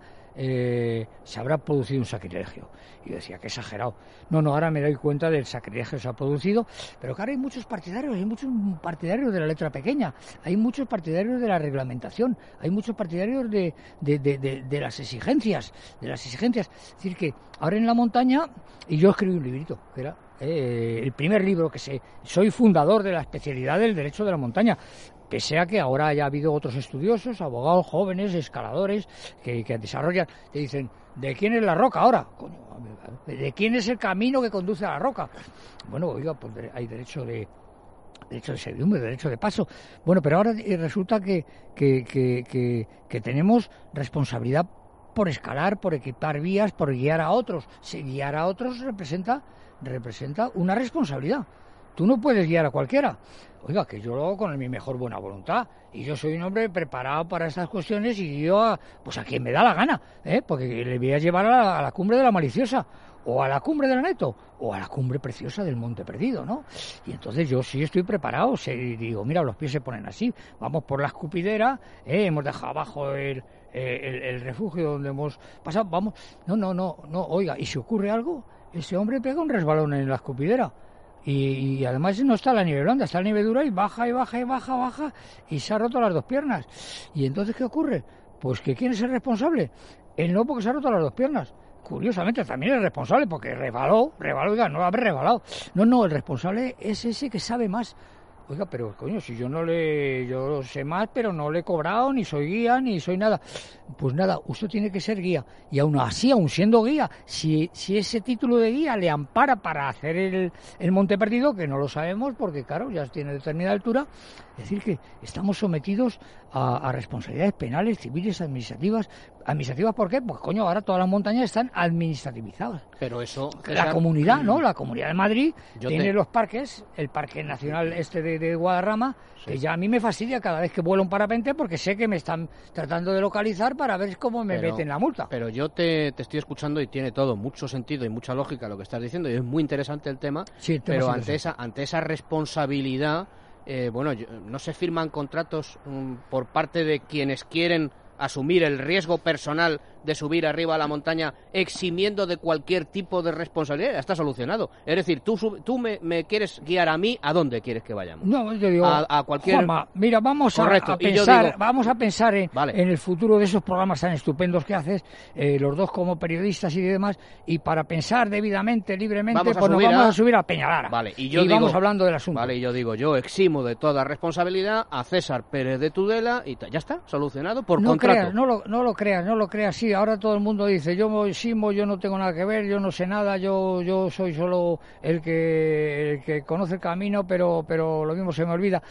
eh, se habrá producido un sacrilegio. Y yo decía, qué exagerado. No, no, ahora me doy cuenta del sacrilegio que se ha producido, pero claro, hay muchos partidarios, hay muchos partidarios de la letra pequeña, hay muchos partidarios de la reglamentación, hay muchos partidarios de, de, de, de, de las exigencias, de las exigencias. Es decir, que ahora en la montaña, y yo escribí un librito, que era eh, el primer libro que sé, soy fundador de la especialidad del derecho de la montaña, pese a que ahora haya habido otros estudiosos, abogados jóvenes, escaladores, que, que desarrollan, que dicen, ¿de quién es la roca ahora? Coño, ¿de quién es el camino que conduce a la roca? Bueno, oiga, pues hay derecho de derecho de servidumbre, derecho de paso. Bueno, pero ahora resulta que, que, que, que, que tenemos responsabilidad por escalar, por equipar vías, por guiar a otros. Si guiar a otros representa, representa una responsabilidad. Tú no puedes guiar a cualquiera. Oiga, que yo lo hago con mi mejor buena voluntad. Y yo soy un hombre preparado para estas cuestiones y yo a, pues a quien me da la gana, ¿eh? Porque le voy a llevar a la, a la cumbre de la maliciosa, o a la cumbre del aneto, o a la cumbre preciosa del Monte Perdido, ¿no? Y entonces yo sí estoy preparado, sí, digo, mira, los pies se ponen así, vamos por la escupidera, ¿eh? Hemos dejado abajo el, el, el refugio donde hemos pasado, vamos, no, no, no, no, oiga, y si ocurre algo, ese hombre pega un resbalón en la escupidera. Y, y además no está la nieve blanda, está la nieve dura y baja y baja y baja, baja y se ha roto las dos piernas. ¿Y entonces qué ocurre? Pues que ¿quién es el responsable? Él no, porque se ha roto las dos piernas. Curiosamente también es responsable porque rebaló, rebaló, oiga, no haber rebalado. No, no, el responsable es ese que sabe más. Oiga, pero coño, si yo no le, yo sé más, pero no le he cobrado, ni soy guía, ni soy nada. Pues nada, usted tiene que ser guía. Y aún así, aún siendo guía, si, si ese título de guía le ampara para hacer el, el monte perdido, que no lo sabemos, porque claro, ya tiene determinada altura, es decir, que estamos sometidos a, a responsabilidades penales, civiles, administrativas. ¿Administrativas por qué? Pues coño, ahora todas las montañas están administrativizadas. Pero eso... La comunidad, ¿no? La Comunidad de Madrid Yo tiene te... los parques, el Parque Nacional este de, de Guadarrama, sí. que ya a mí me fastidia cada vez que vuelo un parapente porque sé que me están tratando de localizar para ver cómo me pero, meten la multa. Pero yo te, te estoy escuchando y tiene todo mucho sentido y mucha lógica lo que estás diciendo y es muy interesante el tema, sí, el tema pero es ante esa, ante esa responsabilidad, eh, bueno, yo, no se firman contratos um, por parte de quienes quieren asumir el riesgo personal de subir arriba a la montaña eximiendo de cualquier tipo de responsabilidad. Ya está solucionado. Es decir, tú, sub, tú me, me quieres guiar a mí, ¿a dónde quieres que vayamos? No, yo digo, a, a cualquier... Juanma, mira, vamos a, a pensar, digo... vamos a pensar en, vale. en el futuro de esos programas tan estupendos que haces, eh, los dos como periodistas y demás, y para pensar debidamente, libremente, vamos pues nos vamos a... a subir a Peñalara. Vale, y yo y digo, vamos hablando del asunto. Vale, y yo digo, yo eximo de toda responsabilidad a César Pérez de Tudela y ya está, solucionado por no contrato. Creas, no, lo, no lo creas, no lo creas, sí, ahora todo el mundo dice, yo eximo, yo no tengo nada que ver, yo no sé nada, yo yo soy solo el que el que conoce el camino, pero pero lo mismo se me olvida.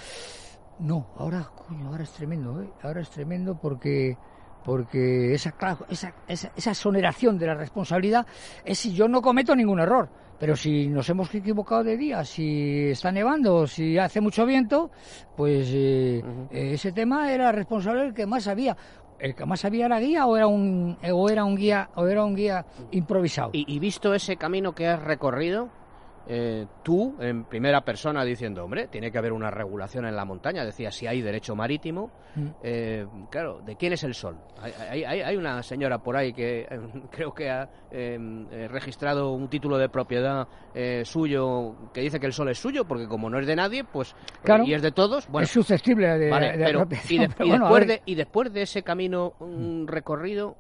No, ahora, coño, ahora es tremendo, ¿eh? Ahora es tremendo porque porque esa esa esa, esa exoneración de la responsabilidad es si yo no cometo ningún error. Pero si nos hemos equivocado de día, si está nevando, si hace mucho viento, pues eh, uh-huh. ese tema era responsable el que más sabía. ¿El que más sabía era guía o era un o era un guía o era un guía improvisado? Y, y visto ese camino que has recorrido, eh, tú en primera persona diciendo, hombre, tiene que haber una regulación en la montaña, decía, si hay derecho marítimo, mm. eh, claro, ¿de quién es el sol? Hay, hay, hay una señora por ahí que eh, creo que ha eh, registrado un título de propiedad eh, suyo que dice que el sol es suyo, porque como no es de nadie, pues claro, y es de todos, bueno, es susceptible de, vale, de pero, apropiación. Y, de, pero y, bueno, después de, y después de ese camino un recorrido,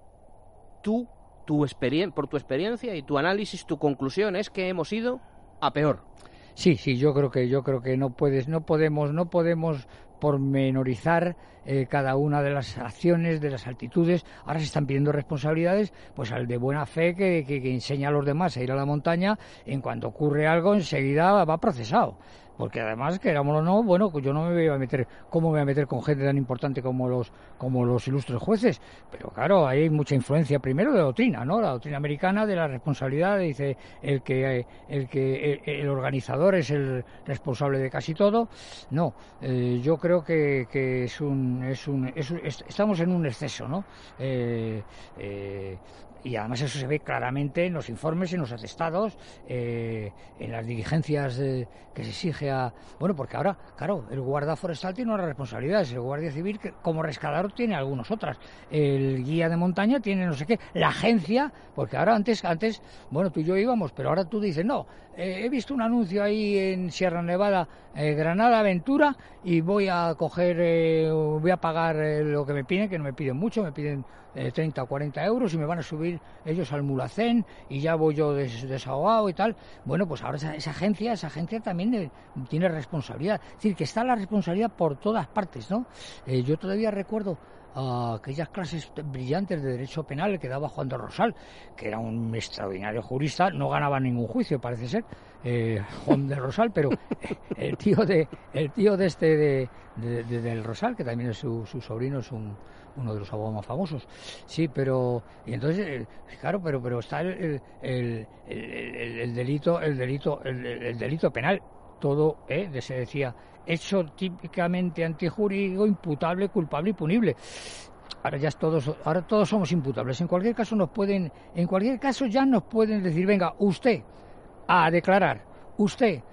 tú, tu experien- por tu experiencia y tu análisis, tu conclusión es que hemos ido a peor. Sí, sí, yo creo que yo creo que no puedes, no podemos, no podemos pormenorizar eh, cada una de las acciones, de las altitudes. Ahora se están pidiendo responsabilidades, pues al de buena fe que, que, que enseña a los demás a ir a la montaña. En cuanto ocurre algo, enseguida va procesado. Porque además, querámoslo o no, bueno, yo no me voy a meter, ¿cómo me voy a meter con gente tan importante como los como los ilustres jueces? Pero claro, hay mucha influencia primero de doctrina, ¿no? La doctrina americana de la responsabilidad, dice el que el que el, el organizador es el responsable de casi todo. No, eh, yo creo que, que es un es un es, es, estamos en un exceso, ¿no? Eh, eh, y además eso se ve claramente en los informes, en los atestados, eh, en las diligencias eh, que se exige a... Bueno, porque ahora, claro, el guarda forestal tiene unas responsabilidades, el guardia civil que, como rescatador tiene algunas otras, el guía de montaña tiene no sé qué, la agencia, porque ahora antes, antes bueno, tú y yo íbamos, pero ahora tú dices, no, eh, he visto un anuncio ahí en Sierra Nevada, eh, Granada Aventura, y voy a coger, eh, voy a pagar eh, lo que me piden, que no me piden mucho, me piden eh, treinta o cuarenta euros y me van a subir ellos al Mulhacén y ya voy yo des, desahogado y tal. Bueno, pues ahora esa, esa agencia, esa agencia también de, tiene responsabilidad. Es decir, que está la responsabilidad por todas partes, ¿no? Eh, yo todavía recuerdo a aquellas clases brillantes de derecho penal que daba Juan de Rosal, que era un extraordinario jurista, no ganaba ningún juicio, parece ser, eh, Juan de Rosal, pero el tío de el tío de este de, de, de del Rosal, que también es su, su sobrino, es un uno de los abogados más famosos, sí, pero y entonces claro, pero pero está el el, el, el, el delito el delito el, el delito penal, todo eh, se decía hecho típicamente antijurídico, imputable, culpable y punible. Ahora ya todos, ahora todos somos imputables. En cualquier caso nos pueden, en cualquier caso ya nos pueden decir, venga, usted a declarar, usted.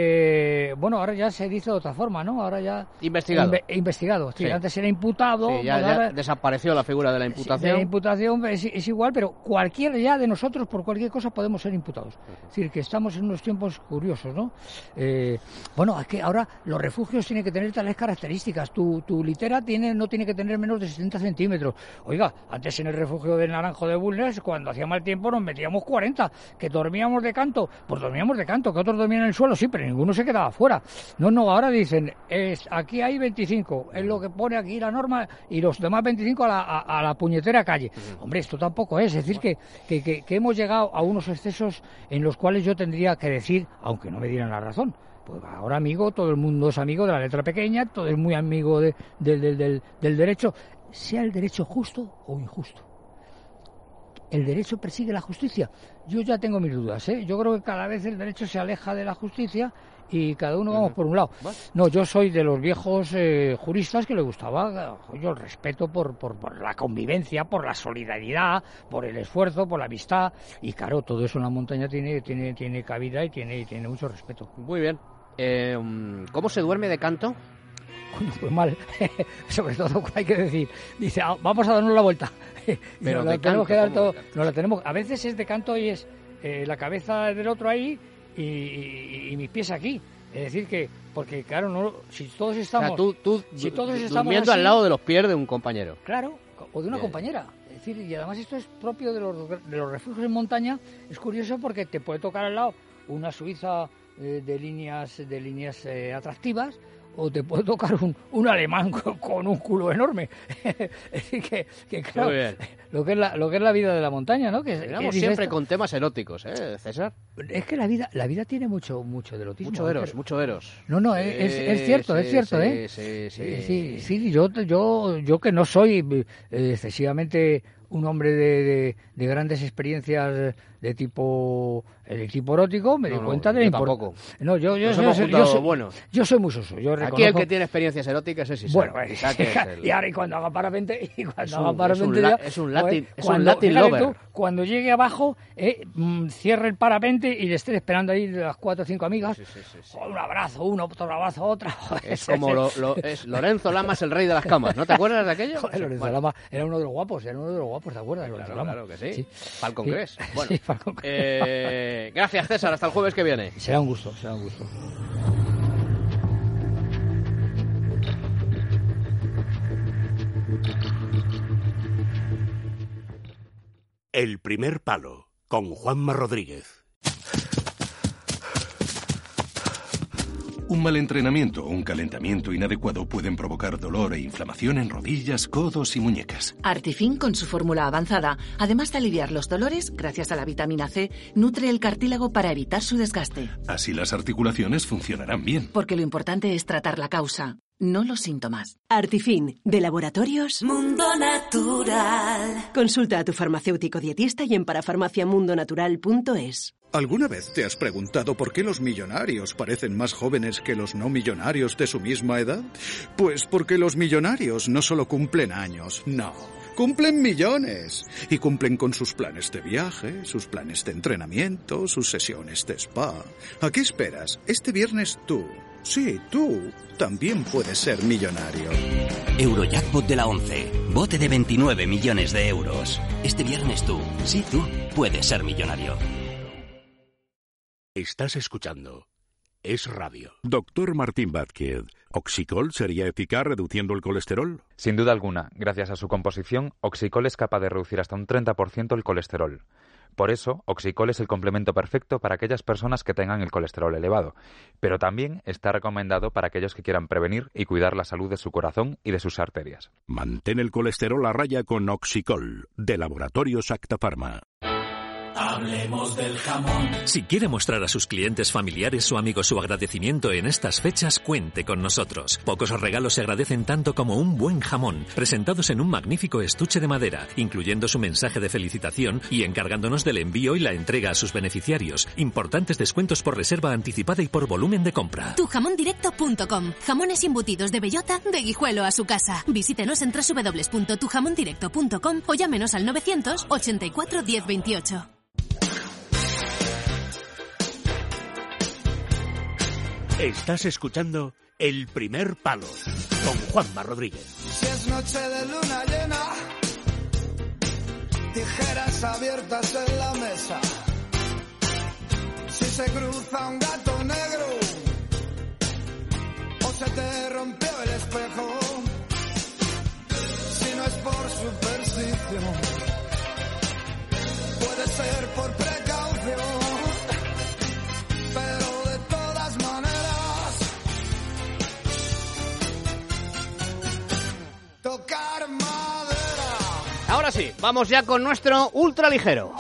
Eh, bueno, ahora ya se dice de otra forma, ¿no? Ahora ya... Investigado. Inve, investigado. Sí. Antes era imputado. Sí, ya, pues ahora, ya desapareció la figura de la imputación. De la imputación es, es igual, pero cualquiera ya de nosotros, por cualquier cosa, podemos ser imputados. Uh-huh. Es decir, que estamos en unos tiempos curiosos, ¿no? Eh, bueno, es que ahora los refugios tienen que tener tales características. Tu, tu litera tiene, no tiene que tener menos de setenta centímetros. Oiga, antes en el refugio del Naranjo de Bulnes, cuando hacía mal tiempo, nos metíamos cuarenta. Que dormíamos de canto. Pues dormíamos de canto. Que otros dormían en el suelo. Sí, siempre, ninguno se quedaba fuera. No, no, ahora dicen, es aquí hay veinticinco, es lo que pone aquí la norma, y los demás veinticinco a la, a, a la puñetera calle. Hombre, esto tampoco es, es decir, que, que, que, que hemos llegado a unos excesos en los cuales yo tendría que decir, aunque no me dieran la razón, pues ahora amigo, todo el mundo es amigo de la letra pequeña, todo es muy amigo de, de, de, del, del derecho, sea el derecho justo o injusto. ¿El derecho persigue la justicia? Yo ya tengo mis dudas, ¿eh? Yo creo que cada vez el derecho se aleja de la justicia y cada uno vamos por un lado. No, yo soy de los viejos eh, juristas que le gustaba yo, el respeto por, por, por la convivencia, por la solidaridad, por el esfuerzo, por la amistad. Y claro, todo eso en la montaña tiene, tiene, tiene cabida y tiene, tiene mucho respeto. Muy bien. Eh, ¿Cómo se duerme de canto? Pues mal, sobre todo hay que decir, dice, ah, vamos a darnos la vuelta. Pero nos de la tenemos canto, que dar ¿cómo todo, de canto? nos la tenemos, a veces es de canto y es eh, la cabeza del otro ahí y, y, y mis pies aquí. Es decir que, porque claro, no, si todos estamos, O sea, tú, tú si todos estamos durmiendo así, al lado de los pies de un compañero. claro, o de una Bien. compañera. Es decir, y además esto es propio de los, de los refugios en montaña. Es curioso porque te puede tocar al lado una suiza eh, de líneas, de líneas eh, atractivas, o te puede tocar un, un alemán con, con un culo enorme. Es decir, que, que claro, Muy bien. lo que es la, lo que es la vida de la montaña, ¿no? Que, que Llegamos dice siempre esto. con temas eróticos, ¿eh, César? Es que la vida, la vida tiene mucho, mucho de erotismo. Mucho eros, Pero- mucho eros. No, no, es, es, es cierto, Sí, es cierto, sí, ¿eh? sí, sí. Eh, sí, sí, yo, yo, yo que no soy eh, excesivamente un hombre de, de, de grandes experiencias de tipo de tipo erótico, me No, di no, cuenta de yo la impor- tampoco. No, yo, yo, Nos yo, hemos soy- juntado yo soy, buenos. yo soy muy soso. Yo Aquí el reconozco- que tiene experiencias eróticas es Isaac. Bueno, pues, Isaac es el- y ahora y cuando haga parapente y cuando Es haga un- parapente es un la- ya, es un joder, Latin- es un cuando- Latin fíjate lover. tú, cuando llegue abajo, eh, mm, cierre el parapente y le esté esperando ahí las cuatro o cinco amigas. Joder, un abrazo, uno, otro abrazo, otra. Joder, Es como lo, lo- es Lorenzo Lamas, el rey de las camas. ¿No te acuerdas de aquello? Joder, Lorenzo Bueno. Lama era uno de los guapos, era uno de los guapos, ¿te acuerdas? Lorenzo Claro, Lama? claro que sí. Falcon Sí. Crest. Bueno, Sí, Falcon Crest. eh, gracias, César. Hasta el jueves que viene. Será un gusto, será un gusto. El primer palo con Juanma Rodríguez. Un mal entrenamiento o un calentamiento inadecuado pueden provocar dolor e inflamación en rodillas, codos y muñecas. Artifin, con su fórmula avanzada, además de aliviar los dolores, gracias a la vitamina C, nutre el cartílago para evitar su desgaste. Así las articulaciones funcionarán bien. Porque lo importante es tratar la causa, no los síntomas. Artifin, de Laboratorios Mundo Natural. Consulta a tu farmacéutico dietista y en parafarmaciamundonatural punto es. ¿Alguna vez te has preguntado por qué los millonarios parecen más jóvenes que los no millonarios de su misma edad? Pues porque los millonarios no solo cumplen años, no, cumplen millones. Y cumplen con sus planes de viaje, sus planes de entrenamiento, sus sesiones de spa. ¿A qué esperas? Este viernes tú, sí, tú, también puedes ser millonario. Eurojackpot de la once. Bote de veintinueve millones de euros. Este viernes tú, sí tú, puedes ser millonario. Estás escuchando Es Radio. Doctor Martín Vázquez, ¿Oxicol sería eficaz reduciendo el colesterol? Sin duda alguna, gracias a su composición, Oxicol es capaz de reducir hasta un treinta por ciento el colesterol. Por eso, Oxicol es el complemento perfecto para aquellas personas que tengan el colesterol elevado, pero también está recomendado para aquellos que quieran prevenir y cuidar la salud de su corazón y de sus arterias. Mantén el colesterol a raya con Oxicol, de Laboratorios Acta Pharma. Hablemos del jamón. Si quiere mostrar a sus clientes familiares o amigos su agradecimiento en estas fechas, cuente con nosotros. Pocos regalos se agradecen tanto como un buen jamón, presentados en un magnífico estuche de madera, incluyendo su mensaje de felicitación y encargándonos del envío y la entrega a sus beneficiarios. Importantes descuentos por reserva anticipada y por volumen de compra. tujamondirecto punto com. Jamones y embutidos de bellota, de Guijuelo a su casa. Visítenos en doble u doble u doble u punto tujamondirecto punto com o llámenos al novecientos ochenta y cuatro diez veintiocho. Estás escuchando El primer palo con Juanma Rodríguez. Si es noche de luna llena, tijeras abiertas en la mesa. Si se cruza un gato negro o se te rompió el espejo, si no es por superstición, puede ser por precaución, pero de todas maneras Ahora sí, vamos ya con nuestro ultraligero.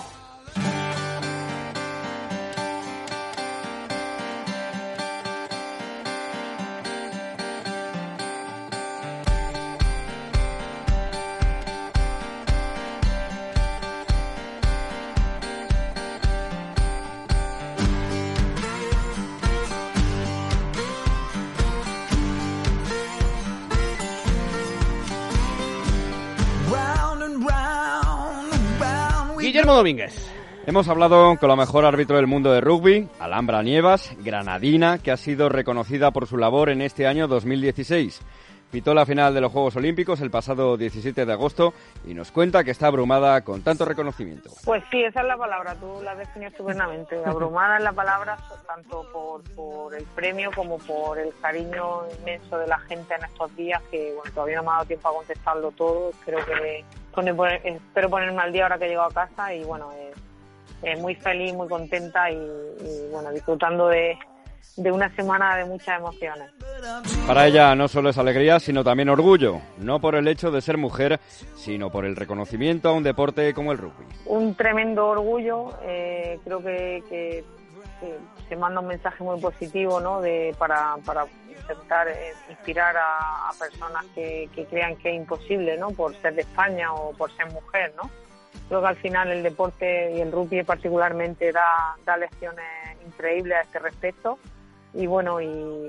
Guillermo Domínguez. Hemos hablado con la mejor árbitro del mundo de rugby, Alhambra Nievas, granadina, que ha sido reconocida por su labor en este año dos mil dieciséis. Pitó la final de los Juegos Olímpicos el pasado diecisiete de agosto y nos cuenta que está abrumada con tanto reconocimiento. Pues sí, esa es la palabra, tú la definies estupendamente. Abrumada es la palabra, tanto por, por el premio como por el cariño inmenso de la gente en estos días, que bueno, todavía no me ha dado tiempo a contestarlo todo. Creo que pone, pone, espero ponerme al día ahora que llego a casa y bueno, eh, eh, muy feliz, muy contenta y, y bueno, disfrutando de, de una semana de muchas emociones. Para ella no solo es alegría, sino también orgullo, no por el hecho de ser mujer, sino por el reconocimiento a un deporte como el rugby. Un tremendo orgullo, eh, creo que, que, que se manda un mensaje muy positivo, ¿no? De, para, para intentar eh, inspirar a, a personas que, que crean que es imposible, ¿no? Por ser de España o por ser mujer, ¿no? Creo que al final el deporte y el rugby particularmente da, da lecciones increíbles a este respecto. Y bueno, y,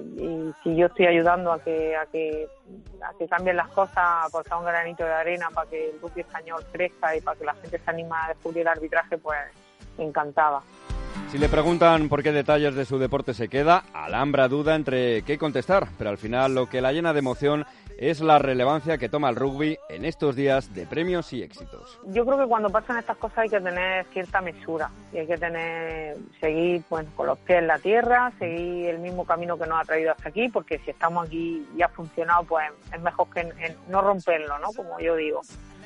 y si yo estoy ayudando a que a que a que cambien las cosas, a aportar un granito de arena para que el rugby español crezca y para que la gente se anime a descubrir el arbitraje, pues encantada. Si le preguntan por qué detalles de su deporte se queda, Alhambra duda entre qué contestar, pero al final lo que la llena de emoción es la relevancia que toma el rugby en estos días de premios y éxitos. Yo creo que cuando pasan estas cosas hay que tener cierta mesura y hay que tener seguir pues con los pies en la tierra, seguir el mismo camino que nos ha traído hasta aquí, porque si estamos aquí y ha funcionado, pues es mejor que en, en no romperlo, ¿no? Como yo digo.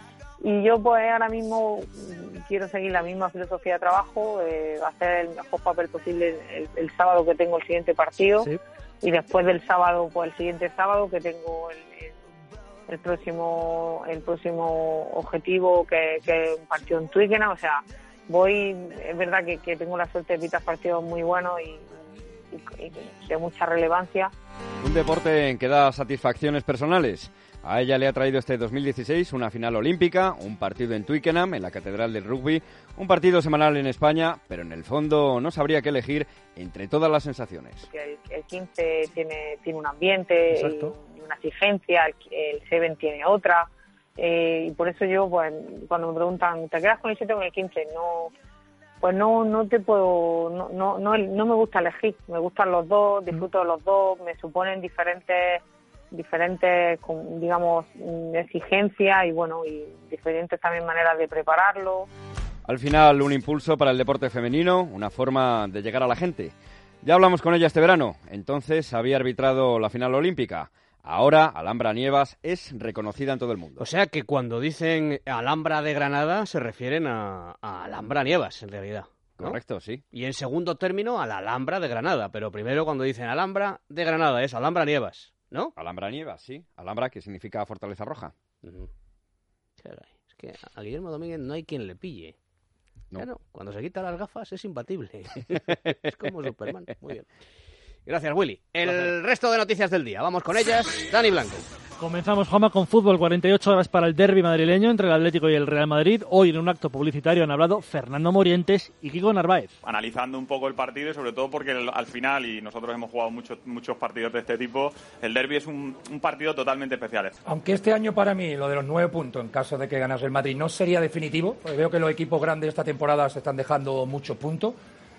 Y yo pues ahora mismo quiero seguir la misma filosofía de trabajo, eh, hacer el mejor papel posible el, el sábado que tengo el siguiente partido. Sí. Y después del sábado, pues el siguiente sábado que tengo el, el, el próximo el próximo objetivo que, que es un partido en Twickenham. O sea, voy, es verdad que, que tengo la suerte de pitar partidos muy buenos y, y, y de mucha relevancia. Un deporte en que da satisfacciones personales. A ella le ha traído este dos mil dieciséis una final olímpica, un partido en Twickenham, en la Catedral del Rugby, un partido semanal en España, pero en el fondo no sabría qué elegir entre todas las sensaciones. El, el quince tiene, tiene un ambiente y una exigencia, el, el siete tiene otra, eh, y por eso yo, pues, cuando me preguntan, ¿te quedas con el siete o con el quince? No, pues no, no te puedo, no, no, no, no me gusta elegir, me gustan los dos, disfruto de los dos, me suponen diferentes... diferentes, digamos, exigencias y bueno, y diferentes también maneras de prepararlo. Al final, un impulso para el deporte femenino, una forma de llegar a la gente. Ya hablamos con ella este verano, entonces había arbitrado la final olímpica. Ahora, Alhambra Nievas es reconocida en todo el mundo. O sea que cuando dicen Alhambra de Granada se refieren a, a Alhambra Nievas, en realidad, ¿no? Correcto, sí. Y en segundo término a la Alhambra de Granada, pero primero cuando dicen Alhambra de Granada es Alhambra Nievas, ¿no? Alhambra Nievas, sí. Alhambra, que significa Fortaleza Roja. Uh-huh. Caray, es que a Guillermo Domínguez no hay quien le pille. No. Claro, cuando se quita las gafas es imbatible. Es como Superman. Muy bien. Gracias, Willy. El Gracias. Resto de noticias del día. Vamos con ellas. Dani Blanco. Comenzamos, Juanma, con fútbol. cuarenta y ocho horas para el derbi madrileño entre el Atlético y el Real Madrid. Hoy, en un acto publicitario, han hablado Fernando Morientes y Kiko Narváez. Analizando un poco el partido y sobre todo porque el, al final, y nosotros hemos jugado muchos muchos partidos de este tipo, el derbi es un, un partido totalmente especial. Aunque este año para mí lo de los nueve puntos, en caso de que ganase el Madrid, no sería definitivo, porque veo que los equipos grandes esta temporada se están dejando muchos puntos.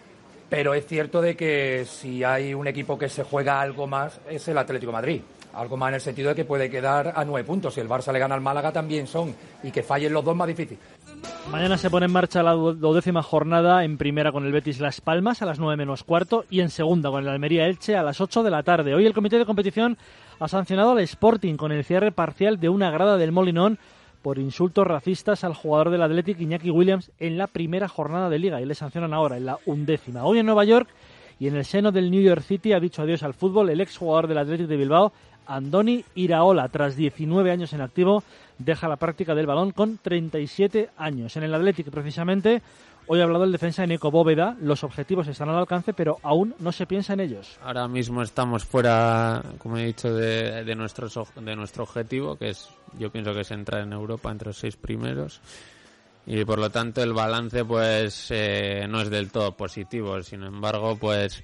Pero es cierto de que si hay un equipo que se juega algo más es el Atlético de Madrid. Algo más en el sentido de que puede quedar a nueve puntos. Si el Barça le gana al Málaga también son. Y que fallen los dos más difícil. Mañana se pone en marcha la duodécima jornada, en primera con el Betis Las Palmas a las nueve menos cuarto y en segunda con el Almería Elche a las ocho de la tarde. Hoy el comité de competición ha sancionado al Sporting con el cierre parcial de una grada del Molinón por insultos racistas al jugador del Athletic Iñaki Williams en la primera jornada de Liga y le sancionan ahora en la undécima. Hoy en Nueva York y en el seno del New York City ha dicho adiós al fútbol el exjugador del Athletic de Bilbao, Andoni Iraola, tras diecinueve años en activo, deja la práctica del balón con treinta y siete años. En el Athletic, precisamente, hoy ha hablado el defensa Nico Bóveda. Los objetivos están al alcance, pero aún no se piensa en ellos. Ahora mismo estamos fuera, como he dicho, de, de, nuestros, de nuestro objetivo, que es, yo pienso que es entrar en Europa entre los seis primeros. Y por lo tanto el balance pues eh, no es del todo positivo. Sin embargo, pues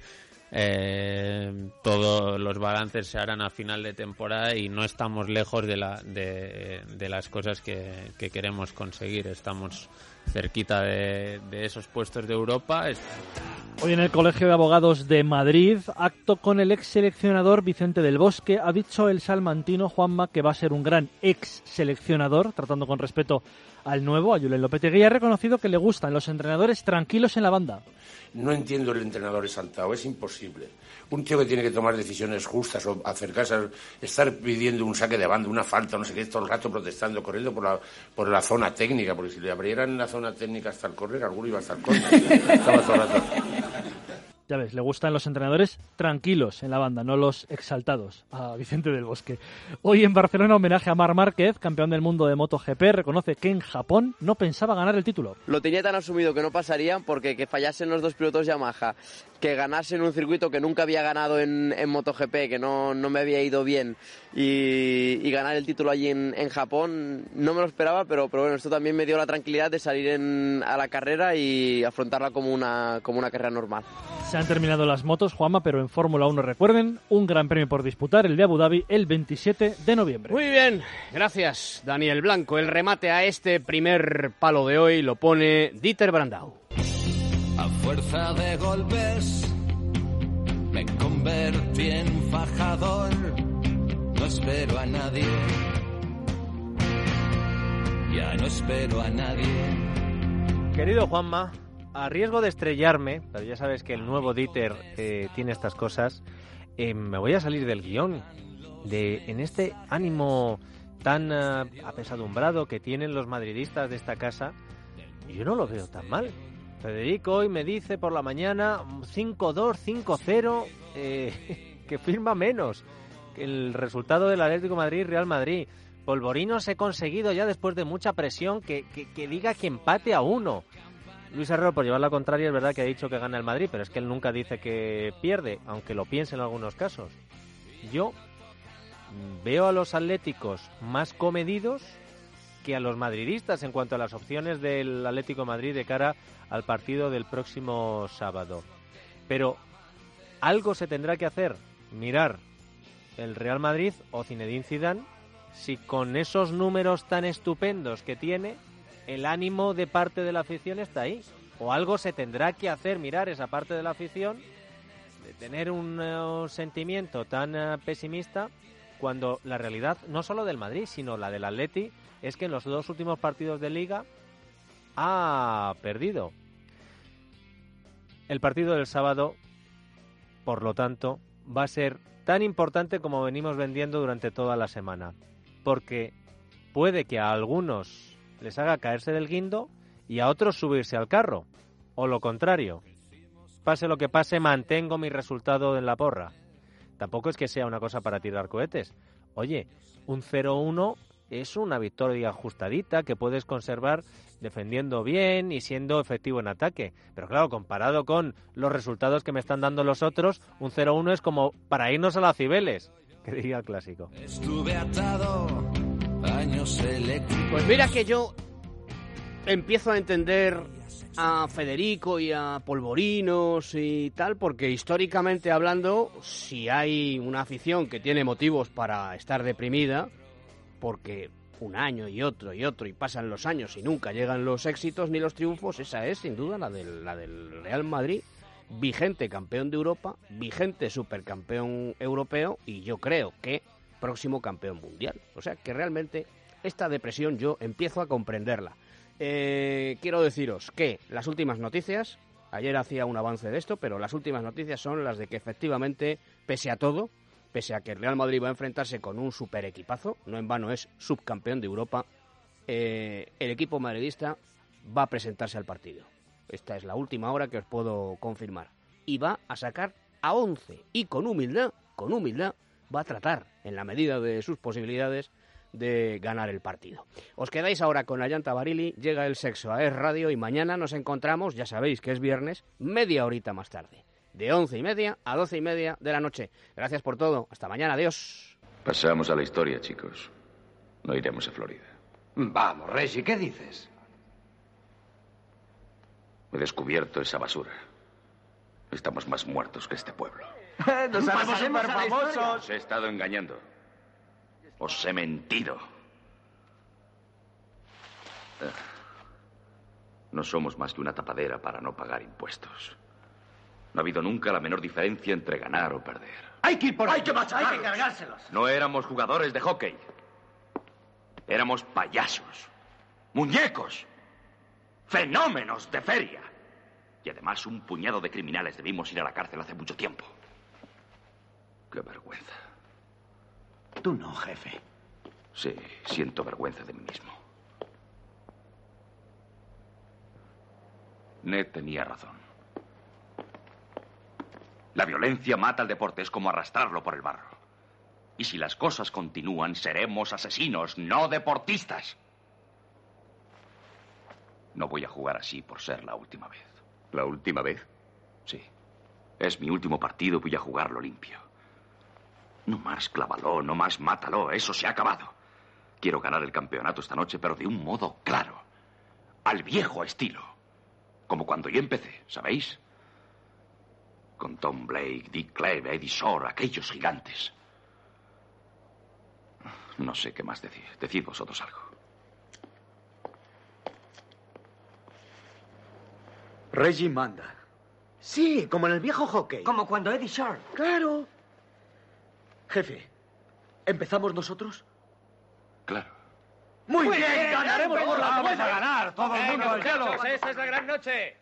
eh, todos los balances se harán a final de temporada y no estamos lejos de, la, de, de las cosas que, que queremos conseguir. Estamos cerquita de, de esos puestos de Europa. Hoy en el Colegio de Abogados de Madrid, acto con el ex seleccionador Vicente del Bosque. Ha dicho el salmantino Juanma que va a ser un gran ex seleccionador, tratando con respeto al nuevo, a Julen Lopetegui, y ha reconocido que le gustan los entrenadores tranquilos en la banda. No entiendo el entrenador exaltado, es imposible. Un tío que tiene que tomar decisiones justas o acercarse, a estar pidiendo un saque de banda, una falta, no sé qué, todo el rato protestando, corriendo por la, por la zona técnica, porque si le abrieran la zona técnica hasta el córner, alguno iba hasta el córner. Estaba todo el rato. Ya ves, le gustan los entrenadores tranquilos en la banda, no los exaltados, a Vicente del Bosque. Hoy en Barcelona, homenaje a Marc Márquez, campeón del mundo de MotoGP, reconoce que en Japón no pensaba ganar el título. Lo tenía tan asumido que no pasaría, porque que fallasen los dos pilotos Yamaha, que ganase en un circuito que nunca había ganado en, en MotoGP, que no, no me había ido bien, y, y ganar el título allí en, en Japón, no me lo esperaba, pero, pero bueno, esto también me dio la tranquilidad de salir en, a la carrera y afrontarla como una, como una carrera normal. Se han terminado las motos, Juanma, pero en Fórmula uno, recuerden, un gran premio por disputar, el de Abu Dhabi, el veintisiete de noviembre. Muy bien, gracias, Daniel Blanco. El remate a este primer palo de hoy lo pone Dieter Brandau. A fuerza de golpes me convertí en fajador, no espero a nadie, ya no espero a nadie. Querido Juanma, a riesgo de estrellarme, pero ya sabes que el nuevo Dieter eh, tiene estas cosas, eh, me voy a salir del guión. De, en este ánimo tan uh, apesadumbrado que tienen los madridistas de esta casa, yo no lo veo tan mal. Federico hoy me dice por la mañana cinco dos, cinco cero, eh, que firma menos que el resultado del Atlético Madrid-Real Madrid. Polvorinos he conseguido ya después de mucha presión que, que, que diga que empate a uno. Luis Herrero, por llevar la contraria, es verdad que ha dicho que gana el Madrid, pero es que él nunca dice que pierde, aunque lo piense en algunos casos. Yo veo a los atléticos más comedidos que a los madridistas en cuanto a las opciones del Atlético de Madrid de cara al partido del próximo sábado. Pero algo se tendrá que hacer, mirar el Real Madrid o Zinedine Zidane, si con esos números tan estupendos que tiene, el ánimo de parte de la afición está ahí. O algo se tendrá que hacer, mirar esa parte de la afición, de tener un uh, sentimiento tan uh, pesimista, cuando la realidad, no solo del Madrid, sino la del Atleti, es que en los dos últimos partidos de Liga ha perdido. El partido del sábado, por lo tanto, va a ser tan importante como venimos vendiendo durante toda la semana, porque puede que a algunos les haga caerse del guindo y a otros subirse al carro, o lo contrario. Pase lo que pase, mantengo mi resultado en la porra. Tampoco es que sea una cosa para tirar cohetes. Oye, un cero uno es una victoria ajustadita que puedes conservar defendiendo bien y siendo efectivo en ataque. Pero claro, comparado con los resultados que me están dando los otros, un cero uno es como para irnos a las Cibeles, que diría el clásico. Estuve atado años eléctricos. Pues mira que yo empiezo a entender a Federico y a Polvorinos y tal, porque históricamente hablando, si hay una afición que tiene motivos para estar deprimida, porque un año y otro y otro y pasan los años y nunca llegan los éxitos ni los triunfos, esa es sin duda la del, la del Real Madrid, vigente campeón de Europa, vigente supercampeón europeo y yo creo que próximo campeón mundial. O sea que realmente esta depresión yo empiezo a comprenderla. Eh, quiero deciros que las últimas noticias, ayer hacía un avance de esto, pero las últimas noticias son las de que efectivamente, pese a todo, pese a que el Real Madrid va a enfrentarse con un super equipazo, no en vano es subcampeón de Europa, eh, el equipo madridista va a presentarse al partido. Esta es la última hora que os puedo confirmar. Y va a sacar a once. Y con humildad, con humildad, va a tratar en la medida de sus posibilidades, de ganar el partido. Os quedáis ahora con Ayanta Barili, llega el sexo a Es Radio y mañana nos encontramos, ya sabéis que es viernes, media horita más tarde, de once y media a doce y media de la noche. Gracias por todo, hasta mañana, adiós. Pasamos a la historia, chicos. No iremos a Florida. Vamos, Reggie, ¿qué dices? He descubierto esa basura. Estamos más muertos que este pueblo. Nos haremos superfamosos. Os he estado engañando. Os he mentido. No somos más que una tapadera para no pagar impuestos. No ha habido nunca la menor diferencia entre ganar o perder. Hay que ir por ahí. Hay que machacarlos. Hay que cargárselos. No éramos jugadores de hockey. Éramos payasos. Muñecos. Fenómenos de feria. Y además un puñado de criminales debimos ir a la cárcel hace mucho tiempo. Qué vergüenza. Tú no, jefe. Sí, siento vergüenza de mí mismo. Ned tenía razón. La violencia mata al deporte, es como arrastrarlo por el barro. Y si las cosas continúan, seremos asesinos, no deportistas. No voy a jugar así por ser la última vez. ¿La última vez? Sí. Es mi último partido, voy a jugarlo limpio. No más clávalo, no más mátalo, eso se ha acabado. Quiero ganar el campeonato esta noche, pero de un modo claro. Al viejo estilo. Como cuando yo empecé, ¿sabéis? Con Tom Blake, Dick Cleve, Eddie Shore, aquellos gigantes. No sé qué más decir. Decid vosotros algo. Reggie manda. Sí, como en el viejo hockey. Como cuando Eddie Shore. Claro. Jefe, ¿empezamos nosotros? Claro. Muy, Muy bien, bien, ganaremos por la vamos vamos a ganar, todo el mundo al cielo. Esa es la gran noche.